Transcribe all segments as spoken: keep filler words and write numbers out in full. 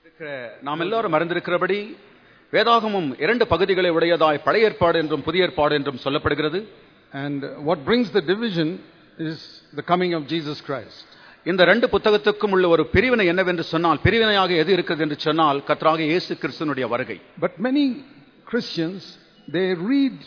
நாம் எல்லாரும் அறிந்திருக்கிறபடி வேதாகமம் இரண்டு பகுதிகளை உடையதாய் பழைய ஏற்பாடு என்றும் புதிய ஏற்பாடு என்றும் சொல்லப்படுகிறது. And what brings the division is the coming of Jesus Christ. இந்த ரெண்டு புத்தகத்துக்கும் உள்ள ஒரு பிரிவினை என்னவென்று சொன்னால், பிரிவினையாக எது இருக்கிறது என்று சொன்னால் கர்த்தராகிய இயேசு கிறிஸ்துவினுடைய வருகை. But many Christians, they read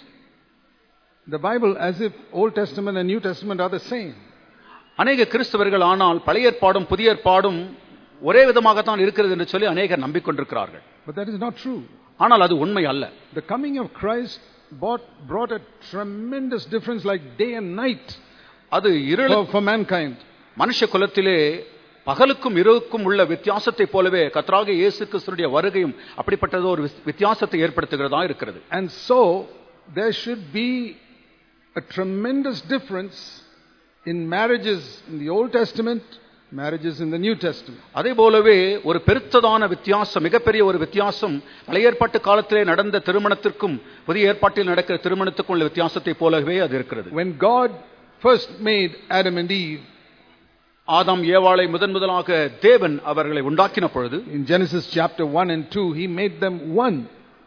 the Bible as if Old Testament and New Testament are the same. அநேக கிறிஸ்தவர்கள் ஆனால் பழைய ஏற்பாடும் புதிய ஏற்பாடும் ஒரே விதமாக தான் இருக்கிறது என்று சொல்லி அநேகர் நம்பிக்கொண்டிருக்கிறார்கள். But that is not true. ஆனால் அது உண்மை அல்ல. The coming of Christ brought, brought a tremendous difference like day and night அது இருள் for, for mankind. மனுஷ குலத்திலே பகலுக்கும் இரவுக்கும் உள்ள வித்தியாசத்தை போலவே கர்த்தராகிய இயேசு கிறிஸ்துவினுடைய வருகையும் அப்படிப்பட்டது ஒரு வித்தியாசத்தை ஏற்படுத்துகிறதா இருக்கிறது. And so there should be a tremendous difference in marriages in the Old Testament, marriages in the New Testament. அதே போலவே ஒரு பெருத்ததான வித்தியாசம், மிகப்பெரிய ஒரு வித்தியாசம் பழைய ஏற்பாட்டு காலத்திலே நடந்த திருமணத்திற்கும் புதிய ஏற்பாட்டில் நடக்கிற திருமணத்துக்கும் உள்ள வித்தியாசத்தை போலவே அது இருக்கிறது. When God first made Adam and Eve, ஆதாம் ஏவாளை முதன் முதலாக தேவன் அவர்களை உண்டாக்கின பொழுது, in Genesis chapter one and two, he made them one.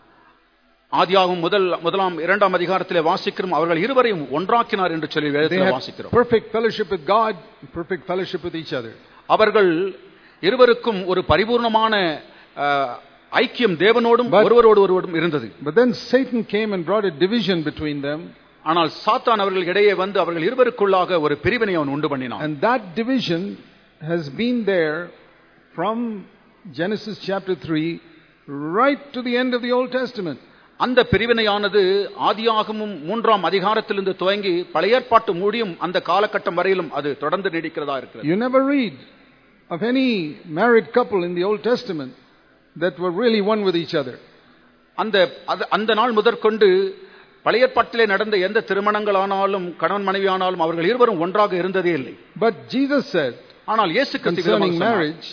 ஆதியாகமம் முதல் முதலாம் இரண்டாம் அதிகாரத்திலே வாசிக்கிறோம், அவர்கள் இருவரையும் ஒன்றாக்கினார் என்று சொல்லி வேதத்தில் வாசிக்கிறோம். Perfect fellowship with God, perfect fellowship with each other. அவர்கள் இருவருக்கும் ஒரு பரிபூர்ணமான ஐக்கியம் தேவனோடும் ஒருவரோடு ஒருவரும் இருந்தது. But then Satan came and brought a division between them. ஆனால் சாத்தான் அவர்கள் இடையே வந்து அவர்கள் இருவருக்குள்ளாக ஒரு பிரிவினை அவன் உண்டு பண்ணினான். And that division has been there from Genesis chapter three right to the end of the Old Testament. அந்த பிரிவினையானது ஆதியாகமம் மூன்றாம் அதிகாரத்திலிருந்து துவங்கி பழைய ஏற்பாட்டு முடியும் அந்த காலகட்டம் வரையிலும் அது தொடர்ந்து நீடிக்கிறதா இருக்கிறது. You never read of any married couple in the Old Testament that were really one with each other. அந்த அந்த நாள் முதற்கொண்டு பழைய ஏற்பாட்டிலே நடந்த எந்த திருமணங்களானாலும் கணவன் மனைவி ஆனாலும் அவர்கள் இருவரும் ஒன்றாக இருந்ததே இல்லை. But Jesus said, ஆனால் இயேசு கிறிஸ்து concerning marriage,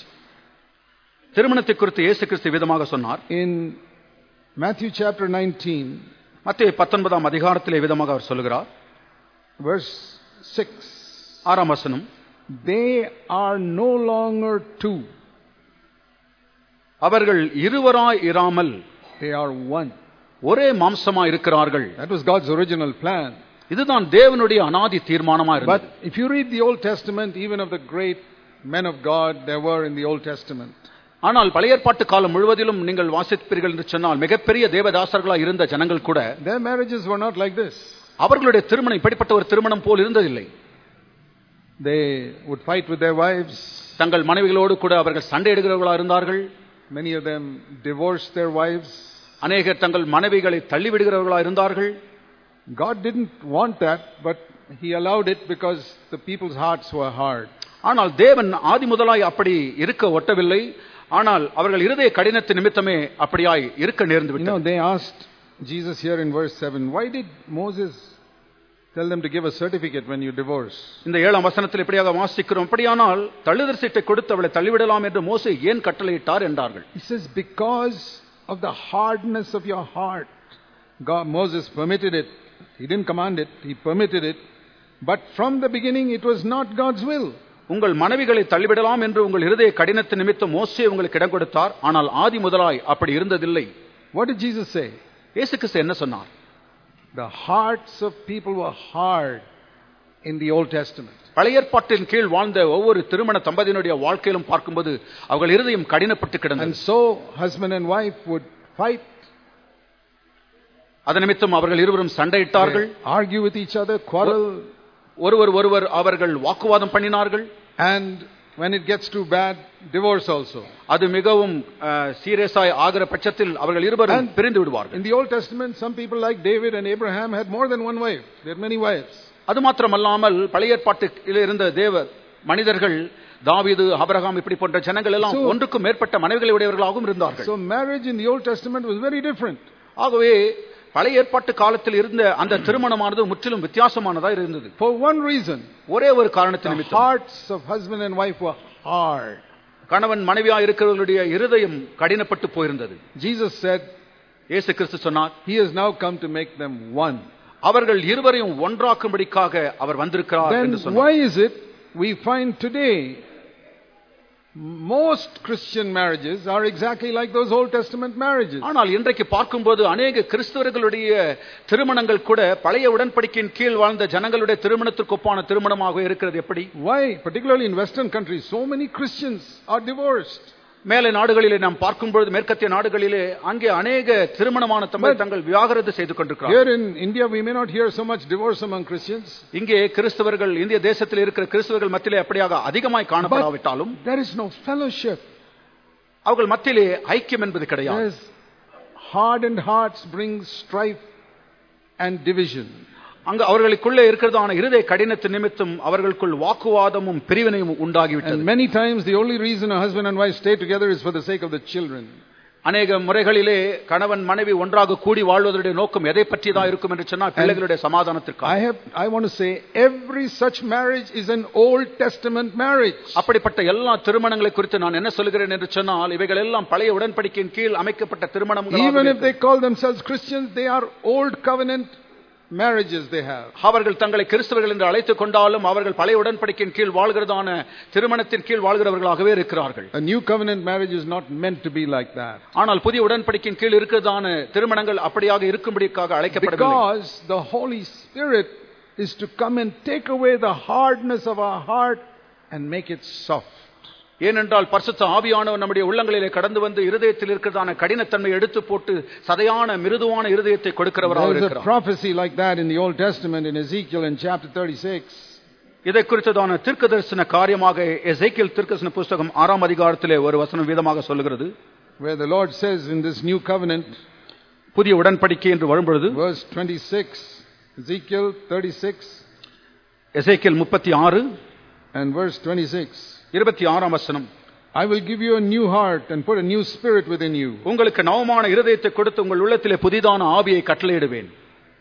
திருமணத்தை குறித்து இயேசு கிறிஸ்து விதமாக சொன்னார். in Matthew chapter nineteen, மத்தேயு பத்தொன்பதாம் அதிகாரத்திலே விதமாக அவர் சொல்கிறார், verse six, ஆறாம் வசனம், they are no longer two, அவர்கள் இருவராய் இராமல் they are one. ஒரே மாம்சமாய் இருக்கிறார்கள். That was God's original plan. இதுதான் தேவனுடைய அநாதி தீர்மானமா இருந்தது. But if you read the Old Testament, even of the great men of God there were in the Old Testament, ஆனால் பழைய ஏற்பாட்டு காலம் முழுவதிலும் நீங்கள் வாசிப்பீர்கள் என்று சொன்னால் மிகப்பெரிய தேவதாசர்களாக இருந்த ஜனங்கள் கூட their marriages were not like this. அவர்களுடைய திருமணம் இப்படிப்பட்ட ஒரு திருமணம் போல் இருந்ததில்லை. They would fight with their wives. தங்கள் மனைவிகளோடு கூட அவர்கள் சண்டையிடுகிறவர்களாக இருந்தார்கள். Many of them divorced their wives. அநேகர் தங்கள் மனைவிகளை தள்ளிவிடுகிறவர்களாக இருந்தார்கள். God didn't want that, but he allowed it because the people's hearts were hard. ஆனால் தேவன் ஆதி முதலாய் அப்படி இருக்க ஒட்டவில்லை. ஆனால் அவர்கள் இருதய கடினத்து நிமித்தமே அப்படியாய் இருக்க நேர்ந்து விட்டது. You know, they asked Jesus here in verse seven, why did Moses tell them to give a certificate when you divorce? இந்த ஏழாம் வசனத்தில் இப்படியாக வாசிக்கிறோம், அப்படியானால் தள்ளுதற் சீட்டை கொடுத்து அவளை தள்ளிவிடலாம் என்று மோசே ஏன் கட்டளையிட்டார் என்றார்கள். He says, because of the hardness of your heart. God, Moses permitted it. He didn't command it, he permitted it. But from the beginning it was not God's will. உங்கள் மனைவிகளை தள்ளிவிடலாம் என்று உங்கள் இருதய கடினத்து நிமித்தம் மோசே உங்களுக்கு இடம் கொடுத்தார். ஆனால் ஆதி முதலாய் அப்படி இருந்ததில்லை. What did Jesus say? இயேசு கிறிஸ்து என்ன சொன்னார்? The hearts of people were hard in the Old Testament. பழைய ஏற்பாட்டின் கீழ் வாழ்ந்த ஒவ்வொரு திருமண தம்பதியினுடைய வாழ்க்கையிலும் பார்க்கும்போது அவர்கள் இருதயம் கடினப்பட்டு கிடந்தது. And so husband and wife would fight. அதன் நிமித்தம் அவர்கள் இருவரும் சண்டையிட்டார்கள். Argue with each other, quarrel. ஒருவர் ஒருவர் அவர்கள் வாக்குவாதம் பண்ணினார்கள். And when it gets too bad, divorce also. அது மிகவும் சீரியஸாய் ஆகிற பட்சத்தில் அவர்கள் இருவரும் பிரிந்து விடுவார்கள். In the Old Testament, some people like David and Abraham had more than one wife. They had many wives. அது மாத்திரமல்லாமல் பழைய ஏற்பாட்டில் இருந்த தேவ மனிதர்கள் தாவீது, ஆபிரகாம் இப்படி போன்ற ஜனங்கள் எல்லாம் ஒன்றுக்கும் மேற்பட்ட மனைவிகளை உடையவர்களாகவும் இருந்தார்கள். So marriage in the Old Testament was very different. ஆகவே பழைய ஏற்பாட்டு காலத்தில் இருந்த அந்த திருமணமானது முற்றிலும் வித்தியாசமானதா இருந்தது. For one reason, ஒரே ஒரு காரணத்தின் நிமித்தம் the hearts of husband and wife were hard. கணவன் மனைவியாக இருக்கிறவர்களுடைய இருதயம் கடினப்பட்டு போயிருந்தது. Jesus said, இயேசு கிறிஸ்து சொன்னார், he has now come to make them one. அவர்கள் இருவரையும் ஒன்றாக்கும்படிக்காக அவர் வந்திருக்கிறார் என்று சொன்னார். Then why is it we find today most Christian marriages are exactly like those Old Testament marriages. ஆனால் இன்றைக்கு பார்க்கும்போது अनेक கிறிஸ்தவர்களுடைய திருமணங்கள் கூட பழைய உடன்படிக்கையின் கீழ் வாழ்ந்த ஜனங்களுடைய திருமணத்திற்கு ஒப்பான திருமணமாக இருக்கிறது. எப்படி? Why? Particularly in Western countries, so many Christians are divorced. மேலே நாடுகளிலே நாம் பார்க்கும்போது மேற்கத்திய நாடுகளிலே அங்கே अनेक திருமணமான தம்மை தங்கள் விவாகரத்து செய்து கொண்டிருக்கிறார்கள். Here in India we may not hear so much divorce among Christians. இங்கே கிறிஸ்தவர்கள் இந்திய தேசத்தில் இருக்கிற கிறிஸ்தவர்கள் மத்தியிலே அப்படியாக அதிகமாய் காணப்படாவிட்டாலும் there is no fellowship. அவர்கள் மத்தியிலே ஐக்கியம் என்பது கிடையாது. Hardened hearts bring strife and division. அங்க அவர்களுக்குள்ளே இருக்கிறதான இருதய கடினத்தின் நிமித்தம் அவர்களுக்குள் வாக்குவாதமும் பிரிவினையும் உண்டாகிவிட்டது. And many times the only reason a husband and wife stay together is for the sake of the children. अनेक முறைகளிலே கணவன் மனைவி ஒன்றாக கூடி வாழ்வதற்குடைய நோக்கம் எதை பற்றியதா இருக்கும் என்று சொன்னால் பிள்ளைகளுடைய சமாதானத்திற்காக. I have I want to say every such marriage is an Old Testament marriage. அப்படிப்பட்ட எல்லா திருமணங்களை குறித்து நான் என்ன சொல்கிறேன் என்று சொன்னால் இவைகள் எல்லாம் பழைய உடன்படிக்கையின் கீழ் அமைக்கப்பட்ட திருமணங்கள். Even if they call themselves Christians, they are old covenant marriages they have. அவர்கள் தங்களை கிறிஸ்தவர்கள் என்று அழைத்துக் கொண்டாலும் அவர்கள் பழைய உடன்படிக்கையின் கீழ் வாழ்கிறதான திருமணத்தின் கீழ் வாழ்கிறவர்களாகவே இருக்கிறார்கள். A new covenant marriage is not meant to be like that. ஆனால் புதிய உடன்படிக்கையின் கீழ் இருக்கிறதான திருமணங்கள் அப்படியாக இருக்கும்படியாக அழைக்கப்படவில்லை. Because the Holy Spirit is to come and take away the hardness of our heart and make it soft. ஏனென்றால் பரிசுத்த ஆவியானவர் நம்முடைய உள்ளங்களிலே கடந்து வந்து இருதயத்தில் இருக்கிறதான கடினத்தன்மை எடுத்து போட்டு சதையான மிருதுவான இருதயத்தை கொடுக்கிறவராக இருக்கிறார். There is a prophecy like that in the Old Testament in Ezekiel in chapter thirty-six. இதை குறித்ததான தீர்க்கதரிசன காரியமாக எசேக்கியேல் தீர்க்கதரிசன புத்தகம் ஆறாம் அதிகாரத்திலே ஒரு வசனம் விதமாக சொல்கிறது. Where the Lord says in this new covenant, புதிய உடன்படிக்கை என்று வரும்பொழுது verse twenty-six, Ezekiel thirty-six, எசேக்கியேல் முப்பத்தி ஆறு and verse twenty-six. இருபத்தி ஆறாம் வசனம். I will give you a new heart and put a new spirit within you. உங்களுக்கு நவமான இருதயத்தை கொடுத்து உங்கள் உள்ளத்திலே புதிதான ஆவியை கட்டளையிடுவேன்.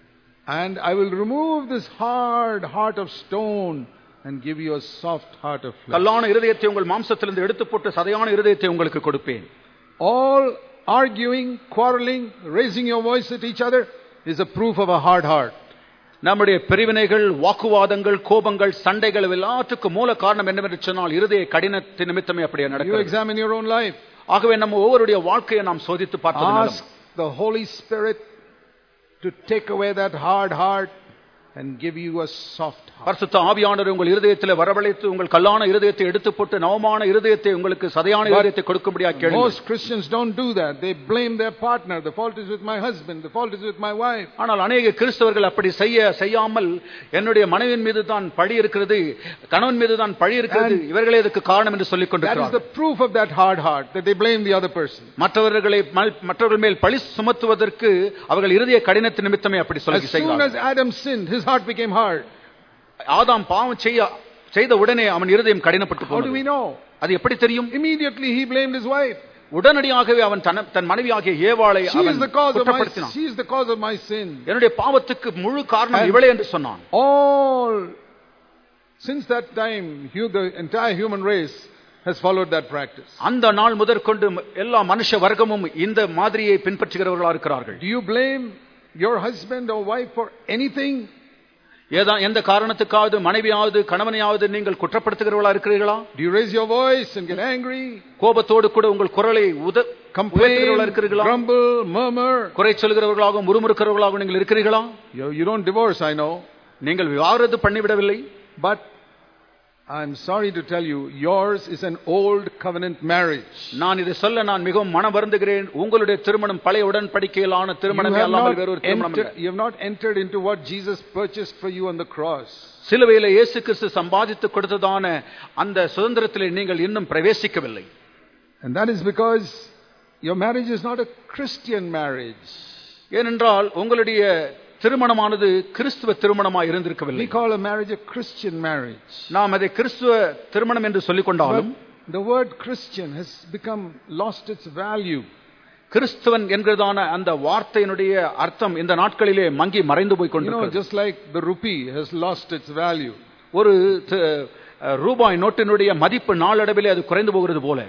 And I will remove this hard heart of stone and give you a soft heart of flesh. கல்லான இருதயத்தை உங்கள் மாம்சத்திலிருந்து எடுத்து போட்டு சதையான இருதயத்தை உங்களுக்கு கொடுப்பேன். All arguing, quarreling, raising your voice at each other is a proof of a hard heart. நம்முடைய பிரிவினைகள், வாக்குவாதங்கள், கோபங்கள், சண்டைகள் எல்லாத்துக்கும் மூல காரணம் என்னவென்று சொன்னால் இருதய கடினத்தின் நிமித்தமே அப்படியே நடக்கிறது. You examine your own life. ஆகவே நம்ம ஒவ்வொருடைய வாழ்க்கையை நாம் சோதித்து பார்த்தோம். Ask the Holy Spirit to take away that hard heart and give you a soft heart. பரிசுத்த ஆவியானவர் உங்கள் இருதயத்திலே வரவழைத்து உங்கள் கல்லான இருதயத்தை எடுத்து போட்டு நவமான இருதயத்தை உங்களுக்கு சதையான இருதயத்தை கொடுக்கும்படியாக கேளுங்கள். Most Christians don't do that. They blame their partner. The fault is with my husband. The fault is with my wife. ஆனால் अनेक கிறிஸ்தவர்கள் அப்படி செய்ய செய்யாமல் என்னுடைய மனைவியின் மீது தான் பழி இருக்கிறது, கணவன் மீது தான் பழி இருக்கிறது, இவர்களே இதுக்கு காரணம் என்று சொல்லிக் கொண்டிருக்கிறார்கள். That is the proof of that hard heart, that they blame the other person. மற்றவர்களை மற்றவர்கள் மேல் பழி சுமத்துவதற்கு அவர்கள் இருதய கடினத்தின் நிமித்தமே அப்படி சொல்லி செய்கிறார்கள். As soon as Adam sinned, his heart became hard. ஆதாம் பாவம் செய்ய செய்த உடனே அவன் இருதயம் கடினப்பட்டு போனது. How do we know? அது எப்படி தெரியும்? Immediately he blamed his wife. உடனடியாகவே அவன் தன் மனைவியாகிய ஏவாளை அவன் குற்றப்படுத்தினான். She is the cause of my sin. என்னுடைய பாவத்துக்கு முழு காரணம் இவளே என்று சொன்னான். All since that time the entire human race has followed that practice. அந்த நாள் முதற்கொண்டு எல்லா மனுஷ வர்க்கமும் இந்த மாதிரியை பின்பற்றுகிறவர்களாக இருக்கிறார்கள். Do you blame your husband or wife for anything? ஏதா எந்த காரணத்துக்காவது மனைவியாவது கணவனையாவது நீங்கள் குற்றப்படுத்துகிறவர்களா இருக்கிறீர்களா? Do you raise your voice and get angry? கோபத்தோடு கூட உங்கள் குரலை உயர்த்துகிறவர்களா இருக்கிறீர்களா? Grumble, murmur. குறை சொல்கிறவர்களாக முறுமுறுக்கிறவர்களாக நீங்கள் இருக்கிறீர்களா? You, you don't divorce, I know. நீங்கள் விவாகரத்து பண்ணிவிடவில்லை. But I'm sorry to tell you, yours is an old covenant marriage. நான் இதை சொல்ல நான் மிகவும் மனம் வருந்துகிறேன். உங்களுடைய திருமணம் பழைய உடன்படிக்கையிலான திருமணமே அல்லாமல் வேறு ஒரு திருமணம் இல்லை. You have not entered into what Jesus purchased for you on the cross. சிலுவையிலே இயேசு கிறிஸ்து சம்பாதித்து கொடுத்ததான அந்த சுதந்திரத்திலே நீங்கள் இன்னும் பிரவேசிக்கவில்லை. And that is because your marriage is not a Christian marriage. ஏனென்றால் உங்களுடைய திருமணமானது கிறிஸ்துவ திருமணமாய் இருந்திருக்கவில்லை. We call a marriage a Christian marriage. நாம் அதை கிறிஸ்துவ திருமணம் என்று சொல்லிக் கொண்டாலும் the word Christian has become lost its value. கிறிஸ்துவன் என்கிறதான அந்த வார்த்தையினுடைய அர்த்தம் இந்த நாட்களிலே மங்கி மறைந்து போய் கொண்டிருக்கிறது. You know, just like the rupee has lost its value. ஒரு ரூபாய் நோட்டினுடைய மதிப்பு நாளடைவிலே அது குறைந்து போகிறது போல.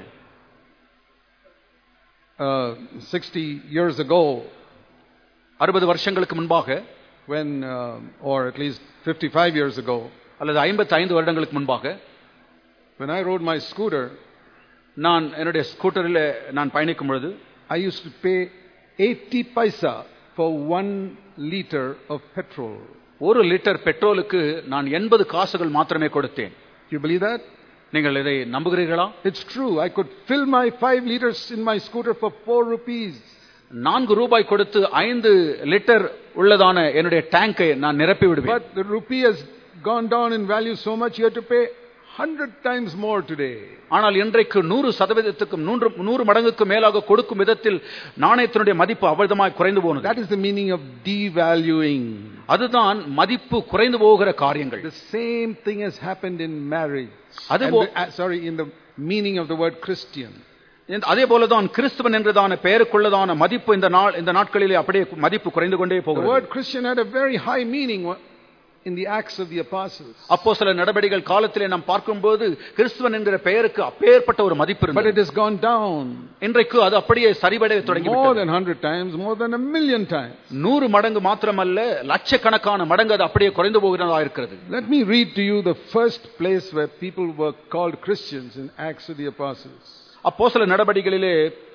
Uh, sixty years ago, அறுபது வருஷங்களுக்கு முன்பாக, when uh, or at least fifty-five years ago, அல்லது ஐம்பத்தி ஐந்து வருடங்களுக்கு முன்பாக, when I rode my scooter, நான் என்னுடைய ஸ்கூட்டரில் நான் பயணிக்கும் பொழுது I used to pay eighty paisa for one liter of petrol. ஒரு லிட்டர் பெட்ரோலுக்கு நான் எண்பது காசுகள் மாத்திரமே கொடுத்தேன். You believe that? நீங்கள் இதை நம்புகிறீர்களா? It's true. I could fill my five liters in my scooter for four rupees. நான்கு ரூபாய் கொடுத்து ஐந்து லிட்டர் உள்ளதான என்னுடைய டேங்கை நான் நிரப்பி விடுவேன். But the rupee has gone down in value so much you have to pay hundred times more today. ஆனால் இன்றைக்கு நூறு சதவீதத்துக்கும் நூறு நூறு மடங்குக்கு மேலாக கொடுக்கும் விதத்தில் நாணயத்தினுடைய மதிப்பு அவ்வளவுமாய் குறைந்து போனது. That is the meaning of devaluing. அதுதான் மதிப்பு குறைந்து போகிற காரியங்கள். The same thing has happened in marriage. அது uh, sorry in the meaning of the word Christian. அதே போலதான் கிறிஸ்துவன் என்றதான பெயருக்குள்ளதான மதிப்பு இந்த நாள் இந்த நாட்களிலே அப்படியே மதிப்பு குறைந்து கொண்டே போகிறது. The word Christian had a very high meaning in the Acts of the Apostles. அப்போஸ்தலர் நடபடிகள் காலத்திலே நாம் பார்க்கும்போது கிறிஸ்துவன் என்கிற பெயருக்கு அப்பேற்பட்ட ஒரு மதிப்பு இருந்தது. But it has gone down. இன்றைக்கு அது அப்படியே சரிவடைய தொடங்கி விட்டது. More than one hundred times, more than a million times. நூறு மடங்கு மாத்திரமல்ல லட்சக்கணக்கான மடங்கு அது அப்படியே குறைந்து போகிறதா இருக்கிறது. Let me read to you the first place where people were called Christians in Acts of the Apostles. அப்போஸ்தலர் நடபடிகளிலே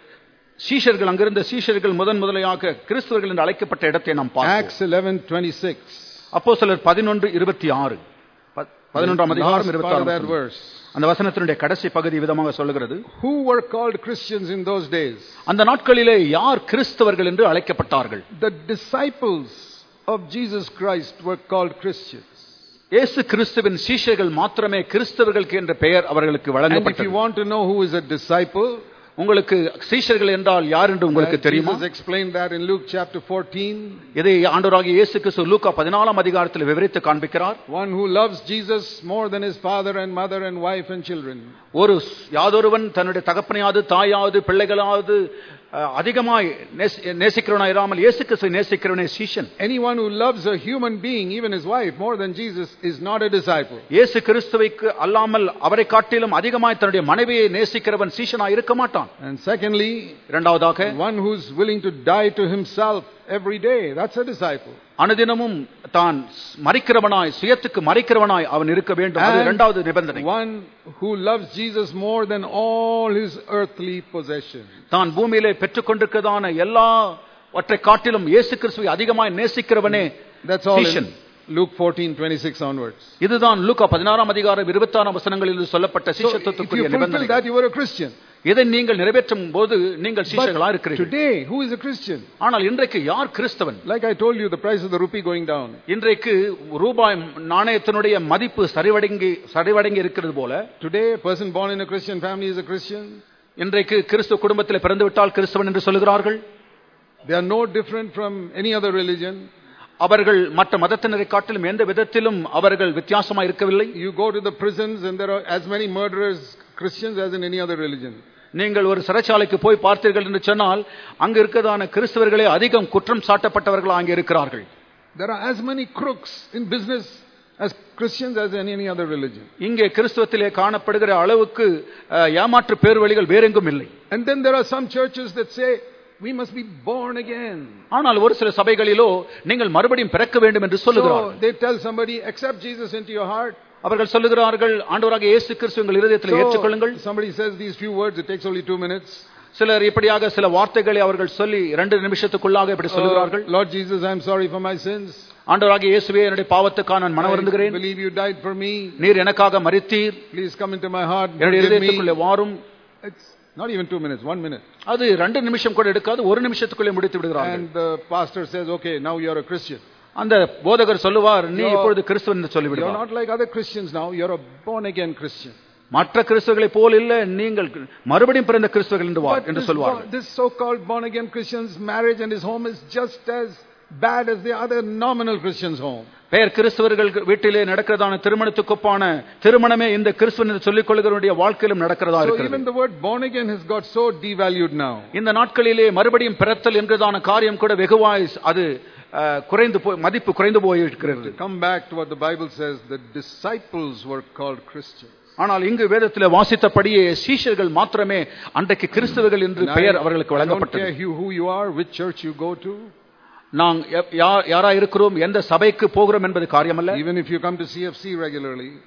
சீஷர்கள் அங்கிருந்த சீஷர்கள் முதன் முதலையாக கிறிஸ்தவர்கள் என்று அழைக்கப்பட்ட இடத்தை நாம் பார்க்கிறோம். Acts eleven twenty-six. அப்போஸ்தலர் பதினொன்று இருபத்தி ஆறு. பதினொன்றாம் அதிகாரம் இருபத்தி ஆறு. அந்த வசனத்தினுடைய கடைசி பகுதி விதமாக சொல்லுகிறது. Who were called Christians in those days? அந்த நாட்களிலே யார் கிறிஸ்தவர்கள் என்று அழைக்கப்பட்டார்கள்? The disciples of Jesus Christ were called Christians. இயேசு கிறிஸ்துவின் சீஷர்கள் மாத்திரமே கிறிஸ்தவர்கள் என்ற பெயர் அவர்களுக்கு வழங்கப்பட்டது. And if you want to know who is a disciple, உங்களுக்கு சீஷர்கள் என்றால் யார் என்று உங்களுக்கு தெரியுமா? Jesus explained that in Luke chapter fourteen. இதை ஆண்டவராகிய இயேசு கிறிஸ்து லூக்கா பதினாலாம் அதிகாரத்தில் விவரித்து காண்பிக்கிறார். One who loves Jesus more than his father and mother and wife and children. ஒரு யாதொருவன் தன்னுடைய தகப்பனையாவது தாயாவது பிள்ளைகளாவது அதிகமாய் நேசிக்கிறவனாய் இராமல் இயேசு கிறிஸ்துவை நேசிக்கிறவனே சீஷன். Anyone who loves a human being, even his wife, more than Jesus is not a disciple. இயேசு கிறிஸ்துவைக்கு அல்லாமல் அவரை காட்டிலும் அதிகமாய் தன்னுடைய மனைவியை நேசிக்கிறவன் சீஷனாய் இருக்க மாட்டான். And secondly, இரண்டாவதாக one who is willing to die to himself every day, that's a disciple. அனுதினமும் தான் மரிக்கிறவனாய் சுயத்துக்கு மரிக்கிறவனாய் அவன் இருக்க வேண்டும். அது இரண்டாவது நிபந்தனை. One who loves Jesus more than all his earthly possessions. தான் பூமியிலே பெற்றுக்கொண்டிருக்கிறதான எல்லா வற்றை காட்டிலும் இயேசு கிறிஸ்துவை அதிகமாய் நேசிக்கிறவனே சீஷன். Luke fourteen twenty-six onwards. இதுதான் லூக்கா பதினாறாம் அதிகாரம் இருபத்தி ஆறாம் வசனங்களில் சொல்லப்பட்ட சீஷத்துவத்துக்குரிய நிபந்தனை. That you were a Christian. இதை நீங்கள் நிறைவேற்றும் போது நீங்கள் சீஷர்களா இருக்கிறீர்கள். Today who is a Christian? ஆனால் இன்றைக்கு யார் கிறிஸ்தவன்? Like I told you, the price of the rupee going down. இன்றைக்கு ரூபாய் நாணயத்தினுடைய மதிப்பு சரிவடைங்கி சரிவடைங்கி இருக்கிறது போல today a person born in a Christian family is a Christian. இன்றைக்கு கிறிஸ்தவ குடும்பத்தில் பிறந்து விட்டால் கிறிஸ்தவன் என்று சொல்கிறார்கள். They are no different from any other religion. அவர்கள் மற்ற மதத்தினரை காட்டிலும் எந்த விதத்திலும் அவர்கள் வித்தியாசமாக இருக்கவில்லை. You go to the prisons and there are as many murderers Christians as in any other religion. நீங்கள் ஒரு சிறைச்சாலைக்கு போய் பார்த்தீர்கள் என்று சொன்னால் அங்க இருக்கிறதான கிறிஸ்தவர்களே அதிகம் குற்றம் சாட்டப்பட்டவர்கள் அங்கே இருக்கிறார்கள். There are as many crooks in business as Christians as in any other religion. இங்கே கிறிஸ்தவத்திலே காணப்படுகிற அளவுக்கு ஏமாற்று பேர்வழிகள் வேறெங்கும் இல்லை. And then there are some churches that say we must be born again. ஆனால் ஒரு சில சபைகளிலோ நீங்கள் மறுபடியும் பிறக்க வேண்டும் என்று சொல்லுகிறார்கள். So they tell somebody accept Jesus into your heart. அவர்கள் சொல்லுகிறார்கள் ஆண்டவராகிய இயேசு கிறிஸ்துவை உங்கள் இதயத்தில் ஏற்றுக்கொள்ளுங்கள். Somebody says these few words, it takes only two minutes. சிலர் இப்படியாக சில வார்த்தைகளை அவர்கள் சொல்லி இரண்டு நிமிஷத்துக்குள்ளாக இப்படி சொல்லுகிறார்கள். Lord Jesus, I am sorry for my sins. ஆண்டவராகிய இயேசுவே என்னுடைய பாவத்துக்காக நான் மனவருந்துகிறேன். I believe you died for me. நீர் எனக்காக மரித்தீர். Please come into my heart. என்னுடைய இதயத்துக்குள்ளே வாரும். It's not even two minutes, one minute. அது ரெண்டு நிமிஷம் கூட எடுக்காது, ஒரு நிமிஷத்துக்குள்ளே முடித்து விடுகிறார்கள். And the pastor says, okay, now you are a Christian. அந்த போதகர் சொல்லுவார் நீ இப்பொழுது கிறிஸ்தவன் என்று சொல்லி விடுவார். You are not like other Christians now, you are a born again Christian. மற்ற கிறிஸ்தவர்களை போல இல்ல, நீங்கள் மறுபடியும் பிறந்த கிறிஸ்தவர்கள் என்று வார் என்று சொல்வார். This so called born again Christians marriage and his home is just as bad as the other nominal Christians home. பெயர் கிறிஸ்தவர்கள் வீட்டிலே நடக்கிறதான திருமணத்துக்கு ஒப்பான திருமணமே இந்த கிறிஸ்தவன் என்று சொல்லிக் கொள்கிறவருடைய வாழ்க்கையிலும் நடக்கிறதா இருக்கிறது. So even the word born again has got so devalued now. இந்த நாட்களிலே மறுபடியும் பிறத்தல் என்கிறதான காரியம் கூட வெகுவாய் அது குறைந்து போய் மதிப்பு குறைந்து போய் இருக்கிறது. Come back to what the Bible says, the disciples were called Christians. ஆனால் இங்கு வேதத்திலே வாசித்தபடியே சீஷர்கள் மாத்திரமே அன்றைக்கு கிறிஸ்தவர்கள் என்று பெயர் அவர்களுக்கு வழங்கப்பட்டது. I don't care who you are, which church you go to. நாம் யாரா இருக்கிறோம், எந்த சபைக்கு போகிறோம் என்பது காரியமல்ல. Even if you come to C F C regularly,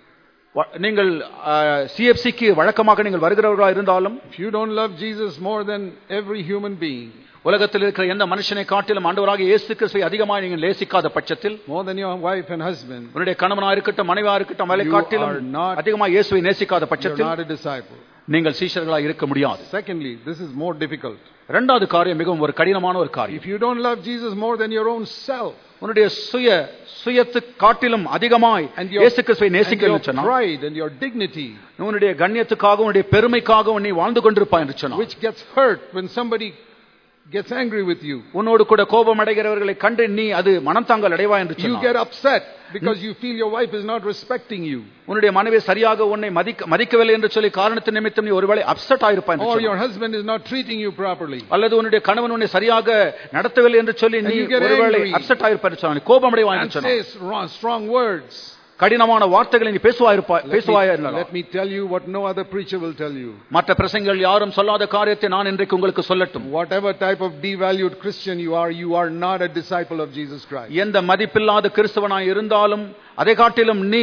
நீங்கள் சிஎஃப்சிக்கு வழக்கமாக நீங்கள் வருகிறவர்களா இருந்தாலும், if you don't love Jesus more than every human being, உலகத்தில் இருக்கிற எந்த மனுஷனை காட்டிலும் ஆண்டவராகிய இயேசு கிறிஸ்துவை அதிகமாக நீங்கள் நேசிக்காத பட்சத்தில், more than your wife and husband, உன்னுடைய கணவனா இருக்கட்டும் மனைவியா இருக்கட்டும் அவளை காட்டிலும் அதிகமாக இயேசுவை நேசிக்காத பட்சத்தில் not a disciple. நீங்கள் சீஷர்களா இருக்க முடியாது. Secondly, this is more difficult. இரண்டாவது காரியம் மிகவும் ஒரு கடினமான ஒரு காரியம். If you don't love Jesus more than your own self, உன்னுடைய சுய சுயத்து காட்டிலும் அதிகமாய் இயேசு கிறிஸ்துவை நேசிக்கவில்லை என்று சொன்னால், pride and your dignity, உன்னுடைய கண்ணியத்துக்காக உன்னுடைய பெருமைக்காக நீ வாழ்ந்து கொண்டிருப்பாய் என்று சொன்னால், which gets hurt when somebody gets angry with you, உன்னோடு கூட கோபம் அடைகிறவர்களை கண்டு நீ அது மனத்தாங்கல் அடைவாய் என்று சொன்னால், you get upset because you feel your wife is not respecting you, உன்னுடைய மனைவி சரியாக உன்னை மதிக்கவில்லை என்று சொல்லி காரணத்தின் நிமித்தம் நீ ஒருவேளை அப்செட் ஆயிருப்பாய் என்று or சொன்னால், your husband is not treating you properly, அல்லது உன்னுடைய கணவன் உன்னை சரியாக நடத்தவில்லை என்று சொல்லி நீ ஒருவேளை அப்செட் ஆயிருப்பாய் என்று சொன்னால், கோபம் அடைவாய் என்று சொன்னால், say strong words, கடினமான வார்த்தைகளை நீ பேசுவாயிருப்பாய் பேசுவாய். Let me tell you what no other preacher will tell you. மற்ற பிரசங்கிகள் யாரும் சொல்லாத காரியத்தை நான் இன்றைக்கு உங்களுக்கு சொல்லட்டும். Whatever type of devalued Christian you are, you are not a disciple of Jesus Christ. எந்த மதிப்பில்லாத கிறிஸ்தவனாய் இருந்தாலும் அதை காட்டிலும் நீ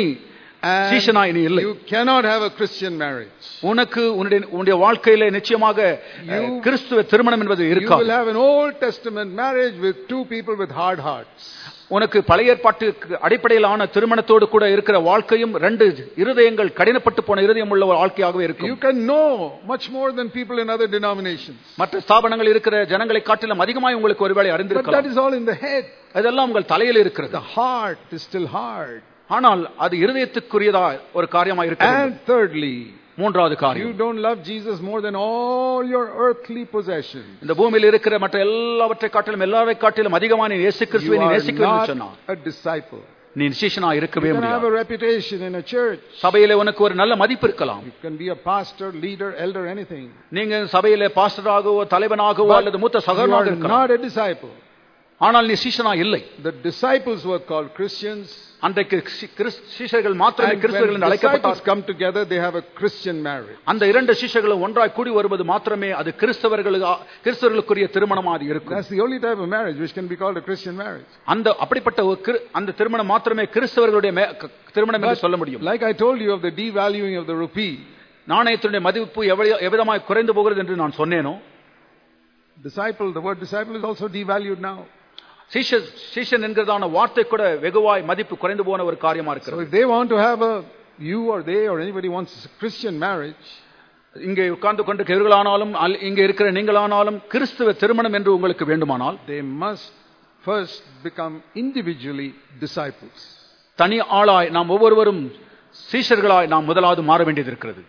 சீஷனாய் நீ இல்லை. You cannot have a Christian marriage. உனக்கு உன்னுடைய வாழ்க்கையிலே நிச்சயமாக கிறிஸ்துவ திருமணம் என்பது இருக்காது. You will have an Old Testament marriage with two people with hard hearts. உனக்கு பழைய ஏற்பாட்டு அடிப்படையிலான திருமணத்தோடு கூட இருக்கிற வாழ்க்கையும் ரெண்டு இருதயங்கள் கடினப்பட்டு போன இருதயம் உள்ள ஒரு வாழ்க்கையாகவே இருக்கும். You can know much more than people in other denominations. மற்ற ஸ்தாபனங்கள் இருக்கிற ஜனங்களை காட்டிலும் அதிகமாய் உங்களுக்கு ஒருவேளை அறிந்திருக்கலாம். But that is all in the head. அதெல்லாம் உங்கள் தலையில் இருக்கிறது. The heart is still hard. ஆனால் அது இருதயத்துக்குரியதா ஒரு காரியமாக இருக்கிறது. And thirdly, மூன்றாவது காரியம், you don't love Jesus more than all your earthly possessions. இந்த பூமியில் இருக்கிற மற்ற எல்லாவற்றை காட்டிலும் எல்லாரை காட்டிலும் அதிகமாக நீ இயேசு கிறிஸ்துவை நீ நேசிக்கவில்லை என்று சொன்னால், a disciple. நீ சீஷனாக இருக்கவே முடியாது. You can have a reputation in a church. சபையிலே உனக்கு ஒரு நல்ல மதிப்பு இருக்கலாம். You can be a pastor, leader, elder, anything. நீங்க சபையிலே பாஸ்டராகவோ தலைவனாகவோ அல்லது மூத்த சகோதரனாக இருக்கலாம். Not a disciple. ஆனால் நீ சீஷனா இல்லை. The disciples were called Christians. அன்றைக்கு சீஷர்கள் மாத்திரமே கிறிஸ்தவர்கள் என்று அழைக்கப்பட்டார்கள். Come together, they have a Christian marriage. அந்த இரண்டு சீஷர்களும் ஒன்றாய் கூடி வருவது மாத்திரமே அது கிறிஸ்தவர்களுக்கு கிறிஸ்தவர்களுக்குரிய திருமணமாக இருக்கும். That's the only type of marriage which can be called a Christian marriage. அந்த அப்படிப்பட்ட அந்த திருமணம் மாத்திரமே கிறிஸ்தவர்களுடைய திருமணம் என்று சொல்ல முடியும். Like I told you of the devaluing of the rupee, நாணயத்தினுடைய மதிப்பு எவ்விதமாய் குறைந்து போகிறது என்று நான் சொன்னேனோ, disciple, the word disciple is also devalued now. சீஷன் சீஷன் என்கிறதான வார்த்தை கூட வெகுவாய் மதிப்பு குறைந்து போன ஒரு காரியமா இருக்கிறது. So if they want to have a, you or they or anybody wants a Christian marriage, இங்கே உட்கார்ந்து கொண்டு இவர்களானாலும் இங்கே இருக்கிற நீங்களானாலும் கிறிஸ்துவ திருமணம் என்று உங்களுக்கு வேண்டுமானால், they must first become individually disciples. தனி ஆளாய் நாம் ஒவ்வொருவரும் சீஷர்களாய் நாம் முதலாவது மாற வேண்டியது இருக்கிறது.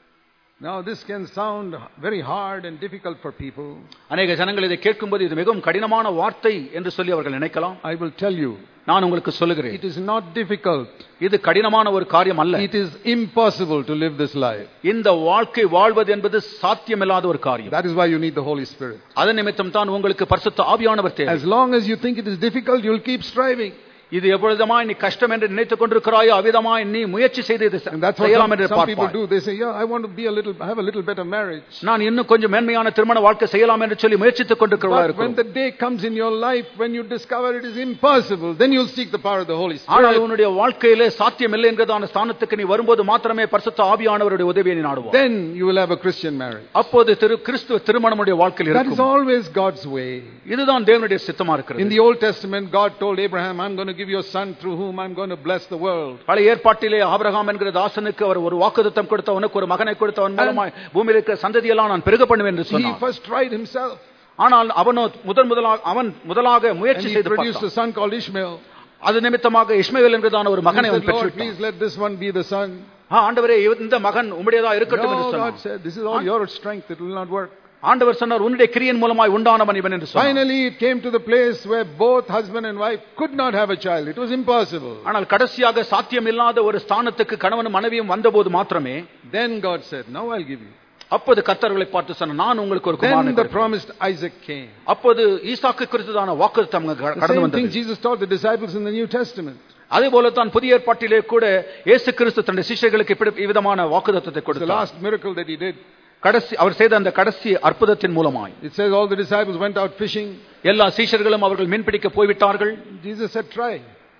Now this can sound very hard and difficult for people. அநேக ஜனங்கள் இதை கேட்கும்போது இது மிகவும் கடினமான வார்த்தை என்று சொல்லி அவர்கள் நினைக்கலாம். I will tell you, நான் உங்களுக்கு சொல்லுகிறேன், it is not difficult. இது கடினமான ஒரு காரியம் அல்ல. It is impossible to live this life. இந்த வாழ்க்கை வாழ்வது என்பது சாத்தியமில்லாத ஒரு காரியம். That is why you need the Holy Spirit. அதன் நிமித்தம் தான் உங்களுக்கு பரிசுத்த ஆவியானவர் தேவை. As long as you think it is difficult, you will keep striving. இது எவ்வளவுமாய் நீ கஷ்டம் என்று நினைத்துக் கொண்டிருக்கிறாயோ அவ்விதமாய் நீ முயற்சி செய்து செய்யலாம் என்று பார்ப்பாய். They say, yeah, I want to be a little, have a little better marriage. நான் இன்னும் கொஞ்சம் மேன்மையான திருமண வாழ்க்கை செய்யலாம் என்று சொல்லி முயற்சித்துக் கொண்டிருக்கிறார்கள். When the day comes in your life when you discover it is impossible, then you'll seek the power of the Holy Spirit. ஆனால் உன்னுடைய வாழ்க்கையிலே சாத்தியம் இல்லை என்கிறதான ஸ்தானத்துக்கு நீ வரும்போது மாத்திரமே பரிசுத்த ஆவியானவருடைய உதவியை நீ நாடுவாய். Then you will have a Christian marriage. அப்போது கிறிஸ்துவ திருமணமுடைய வாழ்க்கையில் இருக்கும். That is always God's way. இதுதான் தேவனுடைய சித்தமா இருக்கிறது. In the Old Testament, God told Abraham, I'm going to give you a son through whom I'm going to bless the world. பழைய ஏற்பாட்டிலே ஆபிரகாம் என்கிற தாசனுக்கு அவர் ஒரு வாக்குத்தத்தம் கொடுத்த, உனக்கு ஒரு மகனை கொடுத்த, அவன் மூலமாய் பூமியில் இருக்கிற சந்ததியெல்லாம் நான் பெருக பண்ணுவேன் என்று சொன்னார். He first tried himself. ஆனால் அவனோ முதன் முதலாக அவன் முதலாக முயற்சி செய்து பார்த்தான். He produced a son called Ishmael. அது நிமித்தமாக இஸ்மவேல் என்கிறதான ஒரு மகனை அவன் பெற்றான். Please let this one be the son. ஆண்டவரே இந்த மகன் உம்முடையதா இருக்கட்டும் என்று சொன்னார். God said, this is all your strength, it will not work. ஆண்டவர் சொன்னார், உன்னுடைய கிரியின் மூலமாய் உண்டானவன் இவன் என்று சொன்னார். Finally it came to the place where both husband and wife could not have a child. It was impossible. ஆனால் கடைசியாக சாத்தியம் இல்லாத ஒரு ஸ்தானத்துக்கு கணவனும் மனைவியும் வந்தபோது மாத்திரமே then God said, now I'll give you. அப்போது கர்த்தர்களை பார்த்து சொன்னார், நான் உங்களுக்கு ஒரு குமாரனை கொடுப்பேன். Then the promised Isaac came. அப்போது ஈசாக்கு குறித்ததான வாக்குத்தத்தம் கடந்து வந்தது. The same thing Jesus taught the disciples in the New Testament. அதே போல தான் புதிய ஏற்பாட்டிலே கூட இயேசு கிறிஸ்து தன்னுடைய சீஷர்களுக்கு இப்படி விதமான வாக்குத்தத்தத்தை கொடுத்தார். The last miracle that he did, கடைசி அவர் செய்த அந்த கடைசி அற்புதத்தின் மூலமாய், it says all the disciples went out fishing. எல்லா சீஷர்களும் அவர்கள் மீன்பிடிக்க போய்விட்டார்கள். Jesus said, try.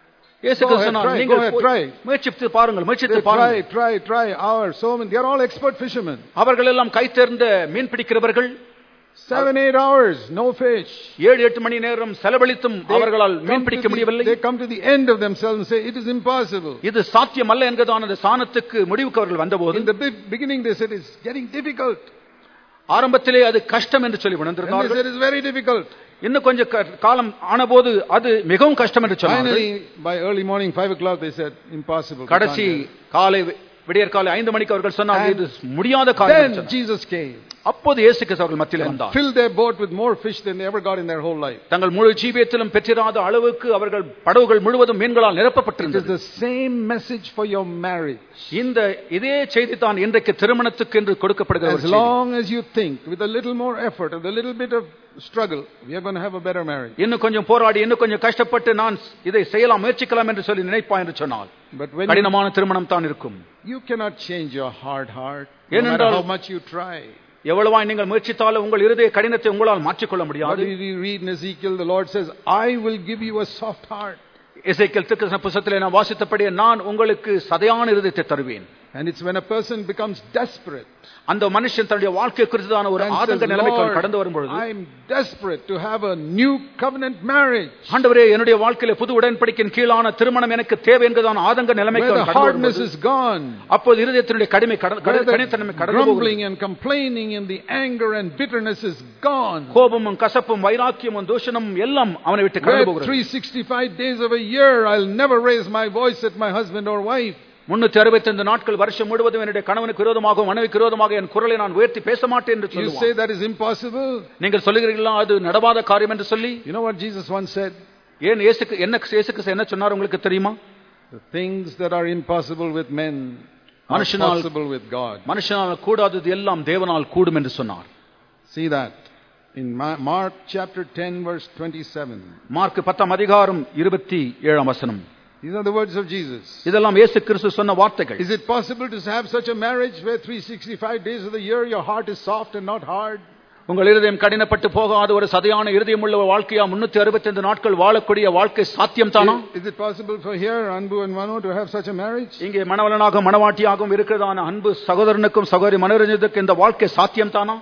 இயேசு கிறிஸ்து சொன்னார், நீங்கள் முயற்சித்து பாருங்கள், முயற்சித்து பாருங்கள். Try, try, try. Our so many, they are all expert fishermen. அவர்கள் எல்லாம் கை தேர்ந்த மீன் பிடிக்கிறவர்கள். Seven, eight hours, no fish. ஏழு எட்டு மணி நேரம் செலவழித்தும் அவர்களால் மீன் பிடிக்க முடியவில்லை. They come to the end of themselves and say, it is impossible. இது சாத்தியம் அல்ல என்கிறதான அந்த சாணத்துக்கு முடிவுக்கு அவர்கள் வந்தபோது, in the beginning they said it's getting difficult. ஆரம்பத்திலே அது கஷ்டம் என்று சொல்லி உணர்ந்தார்கள். It is very difficult. இன்னும் கொஞ்சம் காலம் ஆனபோது அது மிகவும் கஷ்டம் என்று சொன்னார்கள். Finally, by early morning five o'clock they said impossible. கடைசி காலை விடியற் காலை ஐந்து மணிக்கு அவர்கள் சொன்னார்கள், இது முடியாத காரியம். Then Jesus came. அப்போது இயேசு கிறிஸ்து அவர்கள் மத்தியில் வந்தார். Filled their boat with more fish than they ever got in their whole life. தங்கள் முழு ஜீவியத்திலும் பெற்றிராத அளவுக்கு அவர்கள் படகுகள் முழுவதும் மீன்களால் நிரப்பப்பட்டிருந்தது. It is the same message for your marriage. இந்த இதே செய்தி தான் இன்றைக்கு திருமணத்துக்கு என்று கொடுக்கப்படுகிற ஒரு செய்தி. As long as you think with a little more effort, with a little bit of struggle, we are going to have a better marriage. இன்னும் கொஞ்சம் போராடி, இன்னும் கொஞ்சம் கஷ்டப்பட்டு நான் இதை செய்யலாம், முயற்சிக்கலாம் என்று சொல்லி நினைப்பாய் என்று சொன்னால் கடினமான திருமணம் தான் இருக்கும். You cannot change your hard heart, no matter how much you try. எவ்வளவாய் நீங்கள் முயற்சித்தாலும் உங்கள் இருதய கடினத்தை உங்களால் மாற்றிக்கொள்ள முடியாது. What we read in Ezekiel, the Lord says, I will give you a soft heart. எசேக்கியேல் தீர்க்கதரிசன புத்தகத்திலே நான் வாசித்தபடியே நான் உங்களுக்கு சதையான இருதயத்தை தருவேன். And it's when a person becomes desperate, அந்த மனுஷன் தன்னுடைய வாழ்க்கை குறித்ததான ஒரு ஆதங்க நிலைமைக்கு கடந்து வரும்போது, I am desperate to have a new covenant marriage. ஆண்டவரே, என்னுடைய வாழ்க்கையிலே புது உடன்படிக்கையின் கீழான திருமணம் எனக்கு தேவை என்கிறதான ஆதங்க நிலைமைக்கு கடந்து வரும்போது, hardness is gone. அப்போது இருதயத்தினுடைய கடிமை கடினத்தன்மை கடந்து போகிறது. Grumbling and complaining and the anger and bitterness is gone. கோபமும் கசப்பும் வைராக்கியமும் தூஷணமும் எல்லாம் அவனை விட்டு கடந்து போகிறது. three hundred sixty-five days of a year I'll never raise my voice at my husband or wife. முன்னூற்று அறுபத்தைந்து நாட்கள் வருஷம் முழுவதும் என்னுடைய கணவனுக்கு விரோதமாக மனைவிக்கு விரோதமாக என் குரலை நான் உயர்த்தி பேச மாட்டேன் என்று சொல்லுவார். You say that is impossible? நீங்கள் சொல்லுகிறீர்களா அது நடவாத காரியம் என்று சொல்லி? You know what Jesus once said? ஏன் இயேசுக்கு என்ன இயேசுக்கு என்ன சொன்னார் உங்களுக்கு தெரியுமா? The things that are impossible with men are possible with God. மனுஷனால் கூடாதது எல்லாம் தேவனால் கூடும் என்று சொன்னார். See that in Mark chapter ten verse twenty-seven. Mark பத்தாம் அதிகாரம் இருபத்தி ஏழாம் வசனம். These are the words of Jesus. இதெல்லாம் இயேசு கிறிஸ்து சொன்ன வார்த்தைகள். Is it possible to have such a marriage where three hundred sixty-five days of the year your heart is soft and not hard? உங்கள் இருதயம் கடினப்பட்டு போகாத ஒரு சதையான இருதயம் உள்ள வாழ்க்கையா முன்னூற்று அறுபத்தைந்து நாட்கள் வாழக்கூடிய வாழ்க்கை சாத்தியம் தானா? Is it possible for here Anbu and Manu to have such a marriage? இங்கே மணவளனாக மணவாட்டியாகவும் இருக்கிறதான அன்பு சகோதரனுக்கும் சகோதரி மனோரஞ்சனுக்கும் இந்த வாழ்க்கை சாத்தியம் தானா?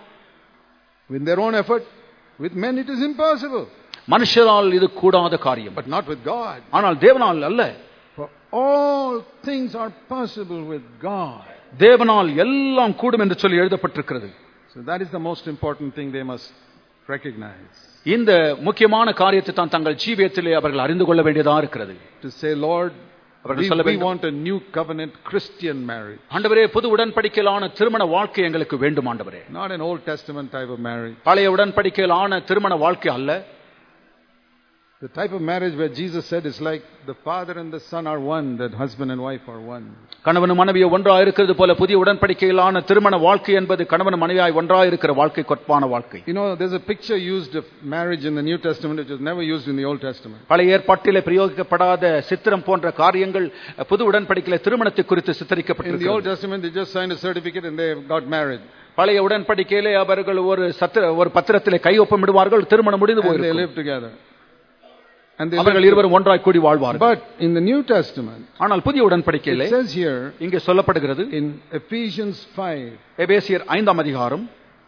With their own effort, with men it is impossible. மனுஷரால் இது கூடாத காரியம். But not with God. ஆனால் தேவனால் அல்ல. For all things are possible with God. தேவனால் எல்லாம் கூடும் என்று சொல்லி எழுதப்பட்டிருக்கிறது. So that is the most important thing they must recognize. இந்த முக்கியமான காரியத்தை தான் தங்கள் ஜீவியத்திலே அவர்கள் அறிந்து கொள்ள வேண்டியதா இருக்கிறது. To say, Lord, we want a new covenant Christian marriage. ஆண்டவரே, புது உடன்படிக்கையிலான திருமண வாழ்க்கை எங்களுக்கு வேண்டும் ஆண்டவரே. Not an Old Testament type of marriage. பழைய உடன்படிக்கையிலான திருமண வாழ்க்கை அல்ல. The type of marriage where Jesus said is like the father and the son are one, that husband and wife are one. கணவனும் மனைவியும் ஒன்றாய் இருக்கிறது போல புதிய உடன்படிக்கையிலான திருமண வாழ்க்கை என்பது கணவனும் மனைவியாய் ஒன்றாய் இருக்கிற வாழ்க்கை, கொற்பான வாழ்க்கை. You know, there's a picture used of marriage in the New Testament which was never used in the Old Testament. பழைய ஏற்பாட்டிலே பிரயோகிக்கப்படாத சித்திரம் போன்ற காரியங்கள் புது உடன்படிக்கையிலே திருமணத்தை குறித்து சித்தரிக்கப்பட்டிருக்கிறது. In the Old Testament they just signed a certificate and they got married. பழைய உடன்படிக்கையிலே அவர்கள் ஒரு சத்திர ஒரு பத்திரத்திலே கையொப்பமிடுவார்கள், திருமணம் முடிந்து போயிருக்கும். They live together. அவர்கள் இருவரும் ஒன்றாய் கூடி வாழ்வார்கள். But in the New Testament, ஆனால் புதிய உடன்படிக்கையிலே it says here, இங்கே சொல்லப்படுகிறது in Ephesians five, எபேசியர் ஐந்தாம் அதிகாரம்,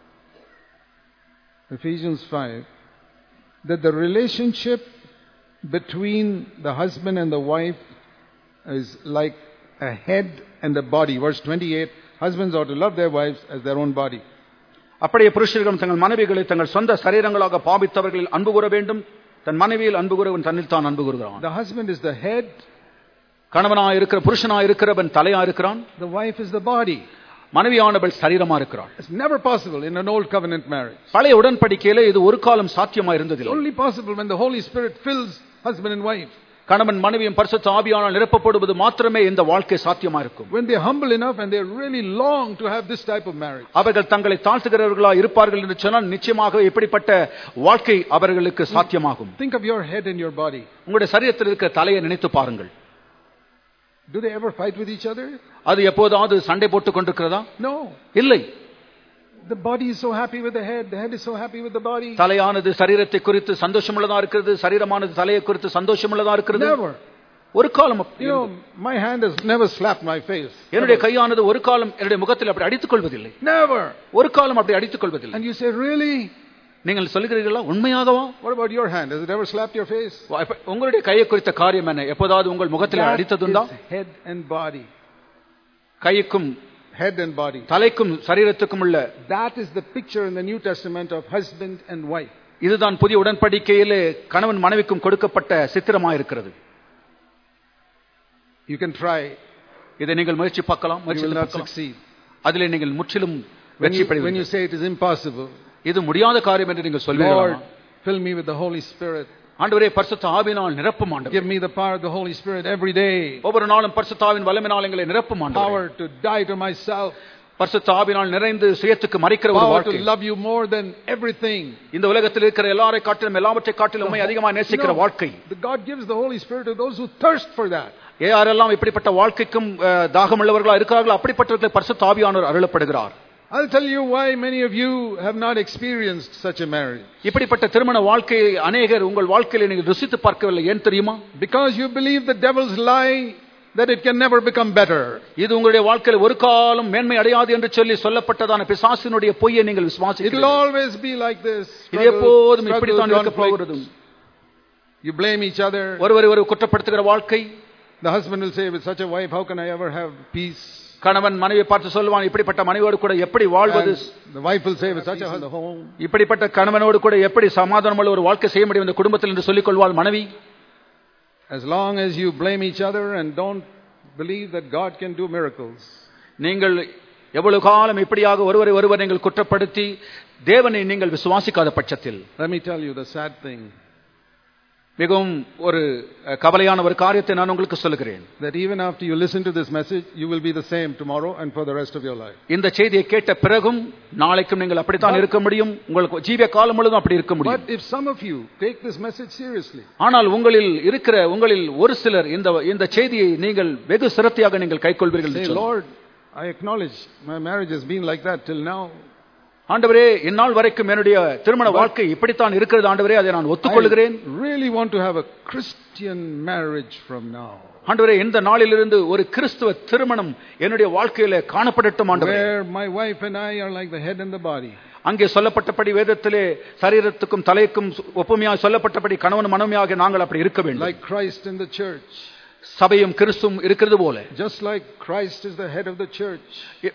Ephesians five, that the relationship between the husband and the wife is like a head and a body. Verse twenty-eight, husbands ought to love their wives as their own body. அப்படியே புருஷர்களும் தங்கள் மனைவிகளை தங்கள் சொந்த சரீரங்களாக பாவித்தவர்களில் அன்பு கூற வேண்டும். தன் மனைவியில் அன்பு கூறவன் தன்னில் தான் அன்பு கூறுகிறான். The husband is the head. கணவனாய் இருக்கிற புருஷனாய் இருக்கிறவன் தலையா இருக்கிறான். The wife is the body. மனைவியானவள் சரீரமா இருக்கிறாள். It's never possible in an old covenant marriage. பழைய உடன்படிக்கையிலே இது ஒரு காலம் சாத்தியமா இருந்ததில்லை. Only possible when the Holy Spirit fills husband and wife. கணவன் மனைவியும் பரிசுத்த ஆவியானால் நிரப்பப்படுவது மாத்திரமே இந்த வாழ்க்கை சாத்தியமா இருக்கும். When they are humble enough and they really long to have this type of marriage. அவர்கள் தங்களை தாழ்த்துகிறவர்களா இருப்பார்கள் என்று சொன்னால் நிச்சயமாக இப்படிப்பட்ட வாழ்க்கை அவர்களுக்கு சாத்தியமாகும். Think of your head and your body. உங்களுடைய சரீரத்தில் இருக்கிற தலையை நினைத்து பாருங்கள். Do they ever fight with each other? அது எப்போதாவது சண்டை போட்டுக் கொண்டிருக்கிறதா? No. இல்லை. The body is so happy with the head, the head is so happy with the body. தலையானது சரீரத்தை குறித்து சந்தோஷமுள்ளதா இருக்கிறது, சரீரமானது தலையை குறித்து சந்தோஷமுள்ளதா இருக்கிறது. Never. ஒரு காலம் You know, my hand has never slapped my face. என்னுடைய கையானது ஒரு காலம் என்னுடைய முகத்தில் அப்படி அடித்துக் கொள்வதில்லை. Never. ஒரு காலம் அப்படி அடித்துக் கொள்வதில்லை. And you say, really? நீங்கள் சொல்கிறீர்களா உண்மையாகவா? What about your hand? Has it ever slapped your face? உங்களுடைய கையை குறித்த காரியம் என்ன? எப்போதாவது உங்கள் முகத்தில் அடித்ததுண்டா? Head and body. கைக்கும் head and body. தலைக்கும் சரீரத்துக்கும் உள்ள That is the picture in the New Testament of husband and wife. இதுதான் புதிய உடன்படிக்கையிலே கணவன் மனைவிக்கும் கொடுக்கப்பட்ட சித்திரமாக இருக்கிறது. You can try. இதை நீங்கள் முயற்சி பார்க்கலாம். You will not succeed. அதிலே நீங்கள் முற்றிலும் வெற்றி பெறுவீர்கள். When you say it is impossible, இது முடியாத காரியம் என்று நீங்கள் சொல்வீர்களா? Lord, fill me with the Holy Spirit. ஆண்டவரே பரிசுத்த ஆவியினால் நிரப்பும் ஆண்டவரே. Give me the power of the Holy Spirit every day. ஒவ்வொரு நாளும் பரிசுத்த ஆவியின் வல்லமையினால் எங்களை நிரப்பும் ஆண்டவரே. Power to die to myself. பரிசுத்த ஆவியினால் நிறைந்து சுயத்துக்கு மறிக்கிற ஒரு வாழ்க்கை. Power to love you more than everything. இந்த உலகத்தில் இருக்கிற எல்லாரை காட்டிலும் எல்லாவற்றை காட்டிலும் உம்மை அதிகமாக நேசிக்கிற வாழ்க்கை. God gives the Holy Spirit to those who thirst for that. யாரெல்லாம் இப்படிப்பட்ட வாழ்க்கைக்கும் தாகமுள்ளவர்களா இருக்கிறார்களோ அப்படிப்பட்டவர்களுக்கு பரிசுத்த ஆவியானவர் அருளப்படுகிறார். I'll tell you why many of you have not experienced such a marriage. இப்படிப்பட்ட திருமண வாழ்க்கையை अनेகர் உங்கள் வாழ்க்கையில நீங்கள் ருசித்து பார்க்கவில்லை. ஏன் தெரியுமா? Because you believe the devil's lie that it can never become better. இது உங்களுடைய வாழ்க்கையில ஒரு காலம் மேன்மை அடையாது என்று சொல்லி சொல்லப்பட்டதான பிசாசினுடைய பொய்யை நீங்கள் விசுவாசிக்கிறீர்கள். It will always be like this. இது எப்போதும் இப்படி தான் இருக்க போகிறது. You blame each other. ஒருவரை ஒருவர் குற்றப்படுத்துகிற வாழ்க்கை. The husband will say, with such a wife how can I ever have peace? கணவன் மனைவியை பார்த்து சொல்வான், இப்படிப்பட்ட மனைவியோடு கூட எப்படி வாழ்வது? The wife will say, with such a home, இப்படிப்பட்ட கணவனோடு கூட எப்படி சமாதானமுள்ள ஒரு வாழ்க்கை செய்ய முடியும் இந்த குடும்பத்தில் என்று சொல்லிக் கொள்வாள் மனைவி. As long as you blame each other and don't believe that God can do miracles. நீங்கள் எவ்வளவு காலம் இப்படியாக ஒருவரை ஒருவர் நீங்கள் குற்றப்படுத்தி தேவனை நீங்கள் விசுவாசிக்காத பட்சத்தில், let me tell you the sad thing. மிகவும் ஒரு கவலையான ஒரு காரியத்தை நான் உங்களுக்கு சொல்கிறேன். That even after you listen to this message, you will be the same tomorrow and for the rest of your life. இந்த செய்தியை கேட்ட பிறகும் நாளைக்கும் நீங்கள் அப்படித்தான் இருக்க முடியும். உங்களுக்கு ஜீவிய காலம் முழுவதும் அப்படி இருக்க முடியும். But if some of you take this message seriously, ஆனால் உங்களில் இருக்கிற உங்களில் ஒரு சிலர் இந்த இந்த செய்தியை நீங்கள் வெகு சிரத்தையாக நீங்கள் கைக்கொள்வீர்கள். Say, Lord, I acknowledge my marriage has been like that till now. ஆண்டவரே, இந்நாள் வரைக்கும் என்னுடைய திருமண வாழ்க்கை இப்படித்தான் இருக்கிறது ஆண்டவரே, அதை நான் ஒத்துக்கொள்கிறேன். I really want to have a Christian marriage from now. ஆண்டவரே, இந்த நாளிலிருந்து ஒரு கிறிஸ்துவ திருமணம் என்னுடைய வாழ்க்கையில காணப்படட்டும் ஆண்டவரே. Where my wife and I are like the head and the body. அங்கே சொல்லப்பட்டபடி வேதத்திலே சரீரத்துக்கும் தலைக்கும் ஒப்புமையாக சொல்லப்பட்டபடி கணவன் மனைவியாக நாங்கள் அப்படி இருக்க வேண்டும். Like Christ in the church. சபையும் கிறிஸ்துவும் இருக்கிறது போல. Just like Christ is the head of the church.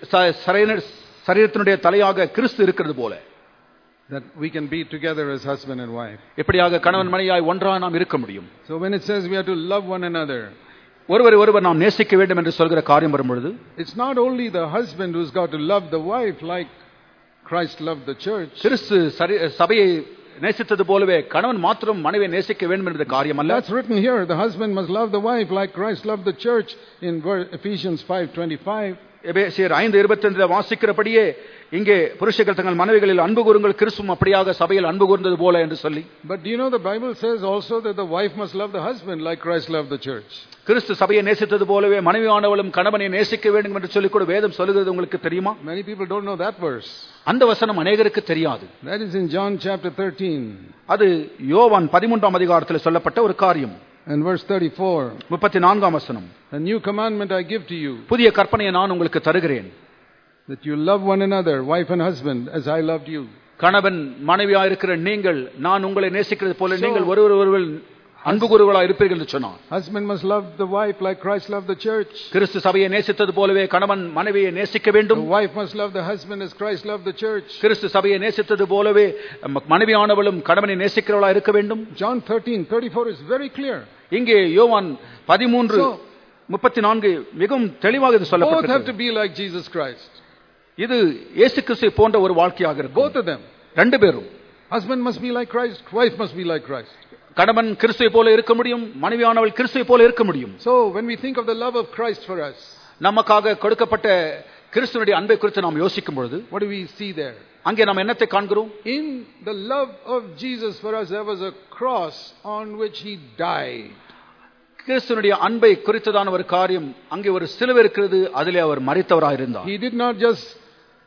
சரீரத்தினுடைய தலையாக கிறிஸ்து இருக்கிறது போல. That we can be together as husband and wife. எப்படியாக கணவன் மனைவியாய் ஒன்றாக நாம் இருக்க முடியும். So when it says we have to love one another, ஒருவரை ஒருவர் நாம் நேசிக்க வேண்டும் என்று சொல்கிற காரியம் வரும்பொழுது, it's not only the husband who's got to love the wife like Christ loved the church. கிறிஸ்து சபையை நேசித்தது போலவே கணவன் மாத்திரம் மனைவியை நேசிக்க வேண்டும் என்ற காரியம் அல்ல. That's written here. The husband must love the wife like Christ loved the church in Ephesians five twenty-five. எபேசியர் ஐந்து இருபத்தி ஐந்து வாசிக்கிறபடியே இங்கே புருஷர்கள் தங்கள் மனைவிகளில் அன்பு கூறுங்கள், கிறிஸ்துவும் அப்படியாக சபையில் அன்பு கூர்ந்தது போல என்று சொல்லி. But do you know the Bible says also that the wife must love the husband like Christ loved the church. கிறிஸ்து சபையை நேசித்தது போலவே மனைவியானவளும் கணவனை நேசிக்க வேண்டும் என்று சொல்லி கூட வேதம் சொல்லுகிறது உங்களுக்கு தெரியுமா? Many people don't know that verse. அந்த வசனம் அநேகருக்கு தெரியாது. That is in John chapter thirteen. அது யோவான் பதிமூன்றாம் அதிகாரத்தில் சொல்லப்பட்ட ஒரு காரியம். And verse thirty-four. முப்பத்தி நான்காம் வசனம். A new commandment I give to you. புதிய கற்பனையை நான் உங்களுக்கு தருகிறேன். That you love one another, wife and husband, as I loved you. கணவன் மனைவியாக இருக்கிற நீங்கள் நான் உங்களை நேசிக்கிறது போல நீங்கள் ஒருவர் ஒருவர் அன்பு கூறுவர்களாக இருப்பீர்கள் என்று சொன்னார். Husband must love the wife like Christ loved the church. கிறிஸ்து சபையை நேசித்தது போலவே கணவன் மனைவியை நேசிக்க வேண்டும். The wife must love the husband as Christ loved the church. கிறிஸ்து சபையை நேசித்தது போலவே மனைவியானவளும் கணவனை நேசிக்கிறவளாக இருக்க வேண்டும். John thirteen thirty-four is very clear. இங்கே யோவான் பதிமூன்று முப்பத்தி நான்கு மிகவும் தெளிவாக இது சொல்லப்பட்டிருக்கிறது. Both have to be like Jesus Christ. இது இயேசு கிறிஸ்து போன்ற ஒரு வாழ்க்கையாக இருக்கும். Both of them. ரெண்டு பேரும். Husband must be like Christ, wife must be like Christ. கணவன் கிறிஸ்துவை போல இருக்க முடியும், மனைவியானவள் கிறிஸ்துவை போல இருக்க முடியும். So when we think of the love of Christ for us, நமக்காக கொடுக்கப்பட்ட கிறிஸ்துவினுடைய அன்பை குறித்து நாம் யோசிக்கும் பொழுது what do we see there? அங்கே நாம் என்னத்தை காண்கிறோம்? In the love of Jesus for us there was a cross on which he died. கிறிஸ்துவினுடைய அன்பை குறித்ததான ஒரு காரியம், அங்கே ஒரு சிலுவை இருக்கிறது, அதிலே அவர் மரித்தவராக இருந்தார். He did not just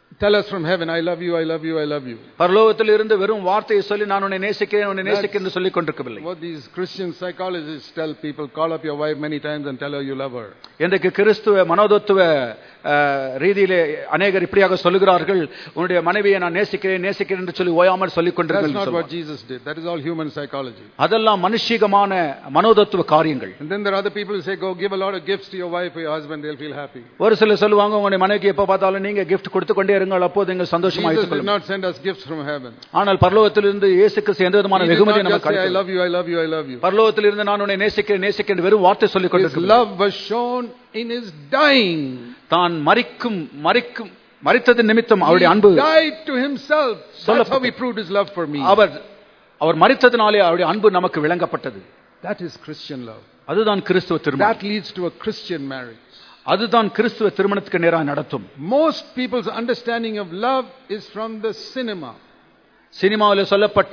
tell us from heaven, I love you, I love you, I love you. பரலோகத்தில் இருந்து வெறும் வார்த்தையை சொல்லி நான் உன்னை நேசிக்கிறேன் உன்னை நேசிக்கிறேன் என்று சொல்லிக் கொண்டிருக்கவில்லை. What these Christian psychologists tell people, call up your wife many times and tell her you love her. இன்றைக்கு கிறிஸ்துவ மனோதத்துவ ரீதியிலே அநேகர் இப்படியாக சொல்லுகிறார்கள், உன்னுடைய மனைவியை நான் நேசிக்கிறேன் நேசிக்கிறேன் என்று சொல்லி ஓயாமல் சொல்லிக் கொண்டிருக்கிறார்கள். That's not what Jesus did. That is all human psychology. அதெல்லாம் மனுஷிகமான மனோதத்துவ காரியங்கள். And then there are other people who say, go give a lot of gifts to your wife or your husband, they'll feel happy. ஒரு சிலர் சொல்லுவாங்க, உங்களுடைய மனைவிக்கு எப்ப பார்த்தாலும் நீங்க gift கொடுத்து கொண்டே இருங்கள், அப்போது நீங்கள் சந்தோஷமாக Jesus இருக்கலாம். did not send us gifts from heaven. ஆனால் பரலோகத்திலிருந்து இயேசு கிறிஸ்து எந்த விதமான வெகுமதியை நமக்கு கொடுக்கவில்லை. I அளிக்கவில்லை. love you, I love you, I love you. பரலோகத்திலிருந்து நான் உன்னை நேசிக்கிறேன் நேசிக்கிறேன் வெறும் வார்த்தை சொல்லிக் His கொண்டிருக்கிறார். love was shown in his dying. தான் மரிக்கும் மரிக்கும் மரித்தது நிமித்தம் அவருடைய அன்பு He died to himself. That's how he proved his love for me. அவர் அவர் மரித்ததினாலே அவருடைய அன்பு நமக்கு விளங்கப்பட்டது. That is Christian love. அதுதான் கிறிஸ்துவ திருமணம். That leads to a Christian marriage. அதுதான் கிறிஸ்துவ திருமணத்துக்கு நேராக நடத்தும். Most people's understanding of love is from the cinema. சினிமாவில் சொல்லப்பட்ட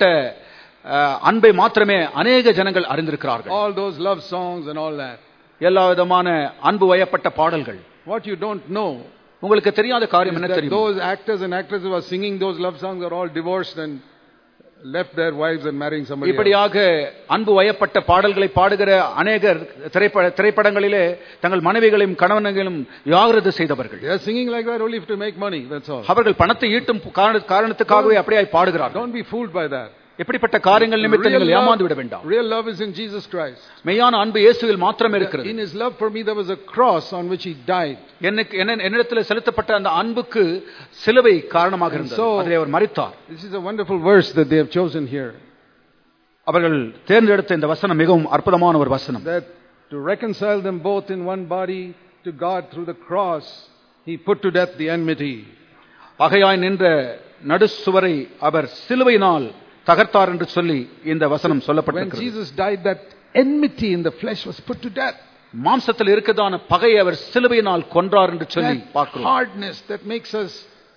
அன்பை மாத்திரமே அநேக ஜனங்கள் அறிந்திருக்கிறார்கள். All those love songs and all that. எல்லா விதமான அன்பு வயப்பட்ட பாடல்கள். What you don't know, உங்களுக்கு தெரியாத காரியம் என்ன தெரியும்? Those actors and actresses who are singing those love songs are all divorced and left their wives and marrying somebody else. இப்படியாக அன்பு வயப்பட்ட பாடல்களை பாடுகிற அநேகர் திரைப்படங்களிலே தங்கள் மனைவிகளையும் கணவன்களையும் விவாகரத்து செய்தவர்கள். They are singing like that only to make money, that's all. அவர்கள் பணத்தை ஈட்டும் காரணத்துக்காகவே அப்படியே பாடுகிறார்கள். Don't be fooled by that. எப்படிப்பட்ட காரியங்கள் நிமித்தம் நீங்கள் ஏமாந்து விட வேண்டாம். Real love is in Jesus Christ. மெய்யான அன்பு இயேசுவில் மாத்திரமே இருக்கிறது. In his love for me there was a cross on which he died. எனக்கு என்னிடத்தில் செலுத்தப்பட்ட அந்த அன்புக்கு சிலுவை காரணமாக இருந்தது. அதிலே அவர் மரித்தார். This is a wonderful verse that they have chosen here. அவர்கள் தேர்ந்தெடுத்த இந்த வசனம் மிகவும் அற்புதமான ஒரு வசனம். That to reconcile them both in one body to God through the cross he put to death the enmity. பகையாய் நின்ற நடுசுவரை அவர் சிலுவையினால் தகர்த்தார் என்று சொல்லி இந்த வசனம் சொல்லப்பட்டிருக்கிறது. When Jesus died, that enmity in the flesh was put to death. மாம்சத்தில் இருக்கதான பகையை அவர் சிலுவையினால் கொன்றார் என்று சொல்லி பார்க்கிறோம். Hardness that makes us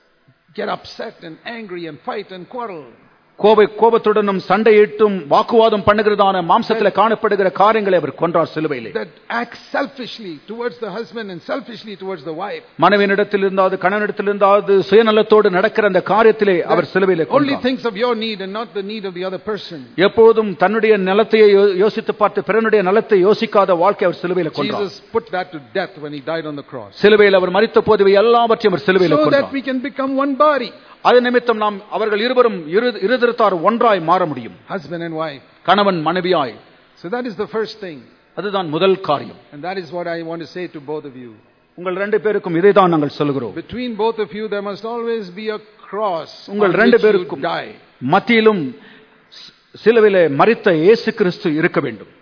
get upset and angry and fight and quarrel. கோபை கோபத்துடனும் சண்டையிட்டும் வாக்குவாதம் பண்ணுகிறதான மாம்சத்தில் காணப்படுகிற காரியங்களை அவர் கொன்றார் சிலுவையிலே. That acts selfishly towards the husband and selfishly towards the wife. மனைவியிடத்தில் இருந்தாது கணவனிடத்தில் இருந்தாது சுயநலத்தோடு நடக்கிற அந்த காரியத்திலே அவர் சிலுவையிலே கொன்றார். Only thinks of your need and not the need of the other person. எப்போதும் தன்னுடைய நலத்தை யோசித்து பார்த்து பிறனுடைய நலத்தை யோசிக்காத வாழ்க்கை அவர் சிலுவையிலே கொன்றார். Jesus put that to death when he died on the cross. சிலுவையில் அவர் மரித்த போது எல்லாவற்றையும் அவர் சிலுவையிலே கொன்றார். So that we can become one body. அது நிமித்தம் நாம் அவர்கள் இருவரும் இருதிருத்தார் ஒன்றாய் மாற முடியும். Husband and wife. கணவன் மனைவியாய். So that is the first thing. அதுதான் முதல் காரியம். And that is what I want to say to both of you. உங்கள் ரெண்டு பேருக்கும் இதை தான் நாங்கள் சொல்கிறோம். Between both of you there must always be a cross. உங்கள் ரெண்டு பேருக்கும் மத்தியிலும் சிலுவையிலே மரித்த இயேசு கிறிஸ்து இருக்க வேண்டும்.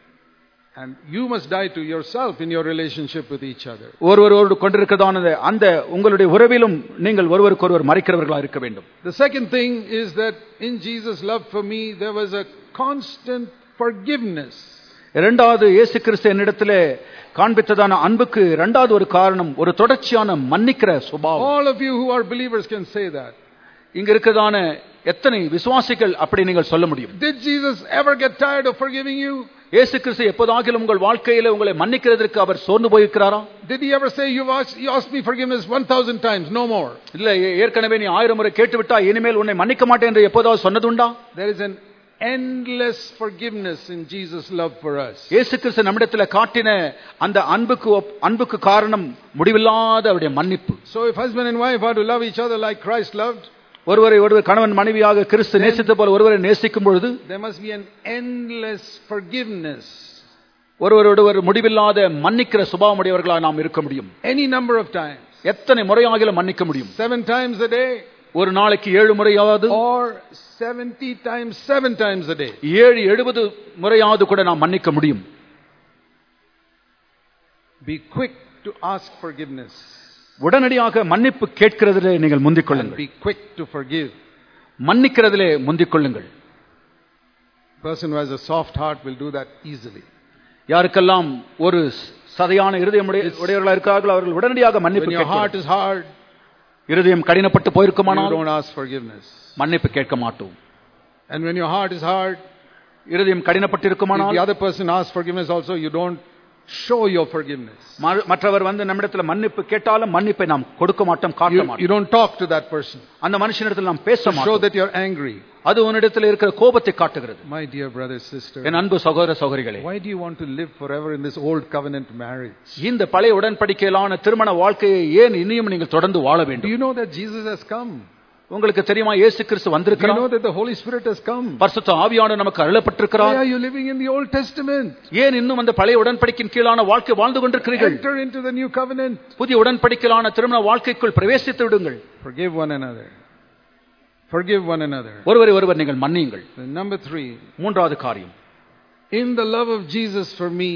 And you must die to yourself in your relationship with each other. ஒருவரோடு கொண்டிருக்கதான அந்த உங்களுடைய உறவிலும் நீங்கள் ஒருவருக்கொருவர் மரிக்கிறவர்களாக இருக்க வேண்டும். The second thing is that in Jesus' love for me there was a constant forgiveness. இரண்டாவது இயேசு கிறிஸ்து என்னிடத்திலே காண்பித்ததான அன்புக்கு இரண்டாவது ஒரு காரணம் ஒரு தொடர்ச்சியான மன்னிக்கிற சுபாவம். All of you who are believers can say that. இங்க இருக்கதான எத்தனை விசுவாசிகள் அப்படி நீங்கள் சொல்ல முடியும்? Did Jesus ever get tired of forgiving you? இயேசு கிறிஸ்து எப்போதாகிலும் உங்கள் வாழ்க்கையில உங்களை மன்னிக்கிறதற்கு அவர் சோர்ந்து போயிருக்கிறாரா? Did he ever say you asked, you asked me forgiveness one thousand times, no more? இல்ல, ஏற்கனவே நீ ஆயிரம் முறை கேட்டுவிட்டா இனிமேல் உன்னை மன்னிக்க மாட்டேன் என்று எப்போதாவது சொன்னதுண்டா? There is an endless forgiveness in Jesus' love for us. இயேசு கிறிஸ்து நம்மிடத்தில் காட்டின அந்த அன்புக்கு அன்புக்கு காரணம் முடிவில்லாத அவருடைய மன்னிப்பு. So if husband and wife are to love each other like Christ loved, ஒருவரை ஒருவர் கணவன் மனைவியாக கிறிஸ்து நேசித்த போல ஒருவரை நேசிக்கும் பொழுது there must be an endless forgiveness. ஒருவரோடு முடிவில்லாத மன்னிக்கிற சுபாவம் உடையவர்களாக நாம் இருக்க முடியும். Any number of times. எத்தனை முறையாகிலும் மன்னிக்க முடியும். Seven times a day. ஒரு நாளைக்கு ஏழு முறையாவது. Or seventy times seven times a day. ஏழு எழுபது முறையாவது கூட நாம் மன்னிக்க முடியும். Be quick to ask forgiveness. உடனடியாக மன்னிப்பு கேட்கிறதிலே நீங்கள் முந்திக் கொள்ளுங்கள். Be quick to forgive. மன்னிக்கிறதிலே முந்திக் கொள்ளுங்கள். Person who has a soft heart will do that easily. யாருக்கெல்லாம் ஒரு சதையான இருதயம் உடையவர்களாக இருக்கிறார்களோ அவர்கள் உடனடியாக மன்னிப்பு கேட்பார்கள். When your heart is hard, இருதயம் கடினப்பட்டு போயிருக்குமானால் you don't ask forgiveness. மன்னிப்பு கேட்க மாட்டோம். And when your heart is hard, இருதயம் கடினப்பட்டு இருக்குமானால் if the other person asks forgiveness also, you don't show your forgiveness. மற்றவர் வந்து நம்மிடத்தில் மன்னிப்பு கேட்டாலும் மன்னிப்பை நாம் கொடுக்க மாட்டோம், காட்ட மாட்டோம். You don't talk to that person. அந்த மனுஷனிடத்தில் நாம் பேச மாட்டோம். Show that you're angry. அது உன்னிடத்தில் இருக்கிற கோபத்தை காட்டுகிறது. My dear brothers, sisters, என் அன்பு சகோதர சகோதரிகளே, why do you want to live forever in this old covenant marriage? இந்த பழைய உடன்படிக்கையிலான திருமண வாழ்க்கையை ஏன் இன்னும் நீங்கள் தொடர்ந்து வாழ வேண்டும்? Do you know that Jesus has come? உங்களுக்கு தெரியுமா இயேசு கிறிஸ்து வந்திருக்கிறார்? Do you know that the Holy Spirit has come? பரிசுத்த ஆவியானவர் நமக்கு அருளப்பட்டிருக்கிறார். Why are you living in the Old Testament? ஏன் இன்னும் அந்த பழைய உடன்படிக்கையின் கீழான வாழ்க்கை வாழ்ந்து கொண்டிருக்கிறீர்கள்? Enter into the new covenant. புதிய உடன்படிக்கையிலான திருமண வாழ்க்கைக்குள் பிரவேசித்து விடுங்கள். Forgive one another. Forgive one another. ஒருவரை ஒருவர் நீங்கள் மன்னியுங்கள். Number three. மூன்றாவது காரியம். In the love of Jesus for me,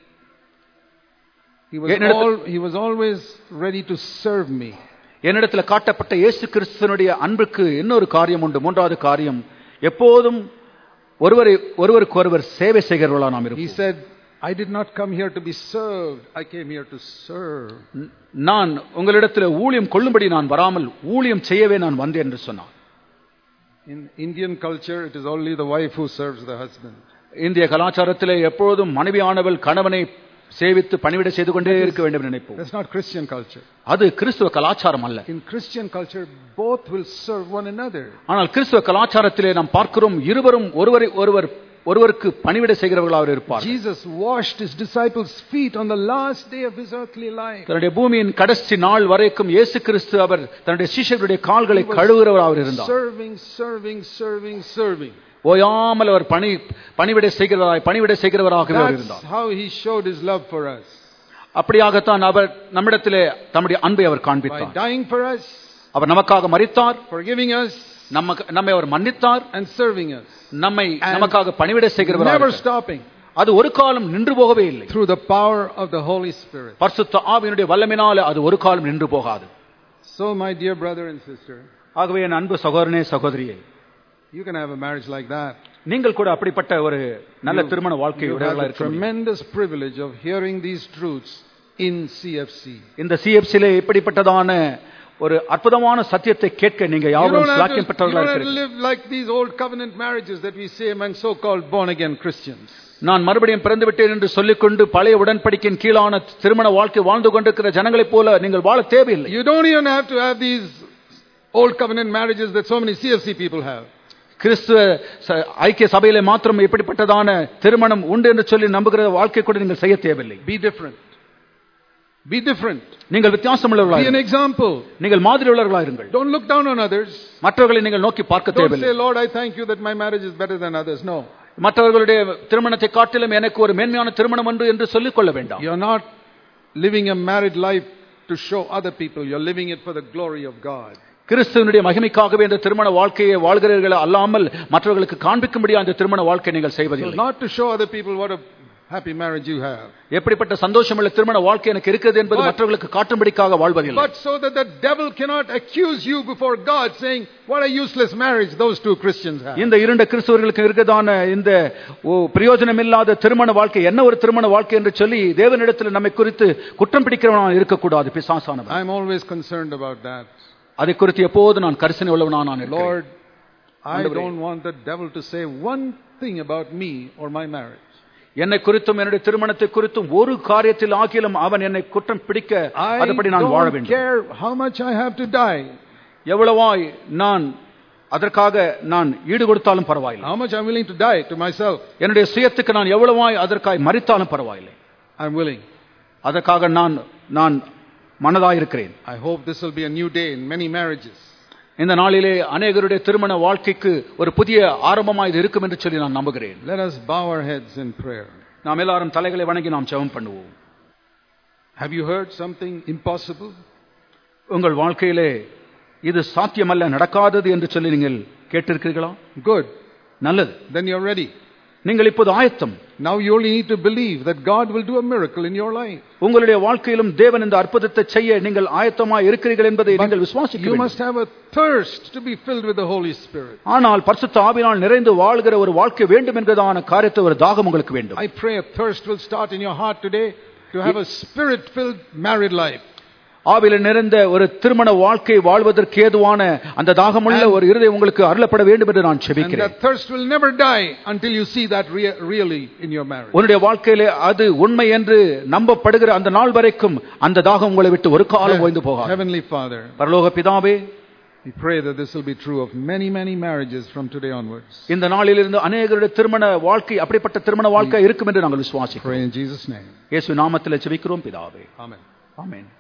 he was all, he was always ready to serve me. என்னிடத்தில் காட்டப்பட்ட இயேசு கிறிஸ்துவினுடைய அன்புக்கு இன்னொரு காரியம் உண்டு. மூன்றாவது காரியம், எப்போதும் ஒருவரை ஒருவருக்கு ஒருவர் சேவை செய்கிறவர்களா நாம் இருப்போம். He said, I did not come here to be served, I came here to serve. நான் உங்களிடத்தில் ஊழியம் கொள்ளும்படி நான் வராமல் ஊழியம் செய்யவே நான் வந்தேன் என்று சொன்னார். In Indian culture, it is only the wife who serves the husband. இந்திய கலாச்சாரத்திலே எப்போதும் மனைவியானவள் கணவனை சேவித்து பணிவிடை செய்து கொண்டே இருக்க வேண்டும் என்று நினைப்போம். That's not Christian culture. அது கிறிஸ்துவ கலாச்சாரம் அல்ல. In Christian culture, both will serve one another. ஆனால் கிறிஸ்துவ கலாச்சாரத்திலே நாம் பார்க்கிறோம், இருவரும் ஒருவரை ஒருவர் ஒருவருக்கு பணிவிடை செய்கிறவர்களாக இருப்பார். Jesus washed his disciples' feet on the last day of his earthly life. தன்னுடைய பூமியின் கடைசி நாள் வரைக்கும் இயேசு கிறிஸ்து அவர் தன்னுடைய சீஷர்களுடைய கால்களை கழுவுகிறவராக இருந்தார். Serving, serving, serving, serving. ஓயாமல் அவர் பணி பணிவிடை செய்கிறவராய் பணிவிடை செய்கிறவராக இருந்தார். That's how he showed his love for us. அப்படியாகத்தான் அவர் நம்மிடத்திலே தம்முடைய அன்பை அவர் காண்பித்தார். By dying for us, அவர் நமக்காக மரித்தார், forgiving us, நமக்கு நம்மை அவர் மன்னித்தார், and serving us, நம்மை நமக்காக பணிவிடை செய்கிறவராக, never stopping, அது ஒரு காலம் நின்று போகவே இல்லை. through the power of the Holy Spirit, பரிசுத்த ஆவியினுடைய வல்லமையினாலே அது ஒரு காலம் நின்று போகாது. So my dear brother and sister, ஆகவே என் அன்பு சகோதரனே சகோதரியே, you can have a marriage like that. நீங்கள் கூட அப்படிப்பட்ட ஒரு நல்ல திருமண வாழ்க்கை உடையவர்களாக இருக்க முடியும். Tremendous privilege of hearing these truths in C F C. இந்த C F C லே இப்படிப்பட்டதான ஒரு அற்புதமான சத்தியத்தை கேட்க நீங்க யாரும் சாக்கியம் பெற்றவர்களாக இருக்கிறீர்கள். You don't have to live like these old covenant marriages that we see among so-called born again Christians. நான் மறுபடியும் பிறந்து விட்டேன் என்று சொல்லிக்கொண்டு பழைய உடன்படிக்கையின் கீழான திருமண வாழ்க்கை வாழ்ந்து கொண்டிருக்கிற ஜனங்களைப் போல நீங்கள் வாழ தேவையில்லை. You don't even have to have these old covenant marriages that so many C F C people have. கிறிஸ்துவ ஐக்கிய சபையிலே மாத்திரம் இப்படிப்பட்டதான திருமணம் உண்டு என்று சொல்லி நம்புகிற வாழ்க்கை கூட நீங்கள் செய்ய தேவையில்லை. Be different. Be different. நீங்கள் வித்தியாசம் உள்ளவர்களாக Be an example. நீங்கள் மாதிரி உள்ளவர்களாக இருங்கள். Don't look down on others. மற்றவர்களை நீங்கள் நோக்கி பார்க்க தேவையில்லை. Don't say, Lord, I thank you that my marriage is better than others. No. மற்றவர்களுடைய திருமணத்தை காட்டிலும் எனக்கு ஒரு மேன்மையான திருமணம் உண்டு என்று சொல்லிக் கொள்ள வேண்டாம். You're not living a married life to show other people. You're living it for the glory of God. கிறிஸ்துவினுடைய மகிமைக்காகவே இந்த திருமண வாழ்க்கையை வாழ்கிறீர்கள் அல்லாமல் மற்றவர்களுக்கு காண்பிக்கும்படியா அந்த திருமண வாழ்க்கை நீங்கள் செய்வதில்லை. Not to show other people what a happy marriage you have. எப்படிப்பட்ட சந்தோஷமுள்ள திருமண வாழ்க்கை எனக்கு இருக்குது என்பது மற்றவர்களுக்கு காட்டும்படிக்காக வாழ்வதில்லை. But so that the devil cannot accuse you before God saying what a useless marriage those two Christians have. இந்த இரண்டு கிறிஸ்தவர்களுக்கு இருக்கதான இந்த பிரயோஜனமில்லாத திருமண வாழ்க்கை என்ன ஒரு திருமண வாழ்க்கை என்று சொல்லி தேவனிடத்தில் நம்மை குறித்து குற்றம் பிடிக்கிறவனாக இருக்கக்கூடாது பிசாசானவன். I am always concerned about that. அதை குறித்து எப்போது நான் கரிசனை உள்ளவனாக நான் இருக்கிறேன். Lord, I don't want the devil to say one thing about me or my marriage. என்னை குறித்தும் என்னுடைய திருமணத்தை குறித்தும் ஒரு காரியத்தில் ஆகிலும் அவன் என்னை குற்றம் பிடிக்க அதுபடி நான் வாழ வேண்டும். I don't care how much I have to die. எவ்வளவாய் நான் அதற்காக நான் ஈடு கொடுத்தாலும் பரவாயில்லை. How much I'm willing to die to myself. என்னுடைய சுயத்துக்கு நான் எவ்வளவாய் அதற்காக மரித்தாலும் பரவாயில்லை. I'm willing. அதற்காக நான் நான் மனதாய் இருக்கிறேன். I hope this will be a new day in many marriages. இந்த நாளிலே अनेகருடைய திருமண வாழ்க்கைக்கு ஒரு புதிய ஆரம்பமாய் இது இருக்கும் என்று சொல்லி நான் நம்புகிறேன். Let us bow our heads in prayer. நாம் எல்லாரும் தலைகளை வணங்கி நாம் ஜெபம் பண்ணுவோம். Have you heard something impossible? உங்கள் வாழ்க்கையிலே இது சாத்தியமல்ல நடக்காதது என்று சொல்லி நீங்கள் கேட்டிருக்கிறீர்களா? Good. நல்லது. Then you're ready. நீங்கள் இப்போது ஆயத்தம். Now you only need to believe that God will do a miracle in your life. உங்களுடைய வாழ்க்கையிலும் தேவன் இந்த அற்புதத்தை செய்ய நீங்கள் ஆயத்தமாய் இருக்கிறீர்கள் என்பதை நீங்கள் விசுவாசிக்க வேண்டும். You must have a thirst to be filled with the Holy Spirit. ஆனால் பரிசுத்த ஆவியினால் நிறைந்து வாழ்கிற ஒரு வாழ்க்கை வேண்டும் என்கிறதான காரியத்தை ஒரு தாகம் உங்களுக்கு வேண்டும். I pray a thirst will start in your heart today to have a spirit filled married life. ஆவியிலே நிறைந்த ஒரு திருமண வாழ்க்கை வாழ்வதற்கு ஏதுவான அந்த தாகமுள்ள ஒரு இருதயம் உங்களுக்கு அருளப்பட வேண்டும் என்று நான் ஜெபிக்கிறேன். And that thirst will never die until you see that rea- really in your marriage. உன்னுடைய வாழ்க்கையிலே அது உண்மை என்று நம்பப்படுகிற அந்த நாள் வரைக்கும் அந்த தாகம் உங்களை விட்டு ஒரு காலம் ஓய்ந்து போகாது. Heavenly Father, பரலோக பிதாவே, we pray that this will be true of many many marriages from today onwards. இந்த நாளிலிருந்து अनेகருடைய திருமண வாழ்க்கை அப்படிப்பட்ட திருமண வாழ்க்கை இருக்கும் என்று நாங்கள் விசுவாசிக்கிறோம். Pray in Jesus name. இயேசு நாமத்திலே ஜெபிக்கிறோம் பிதாவே. Amen. ஆமென்.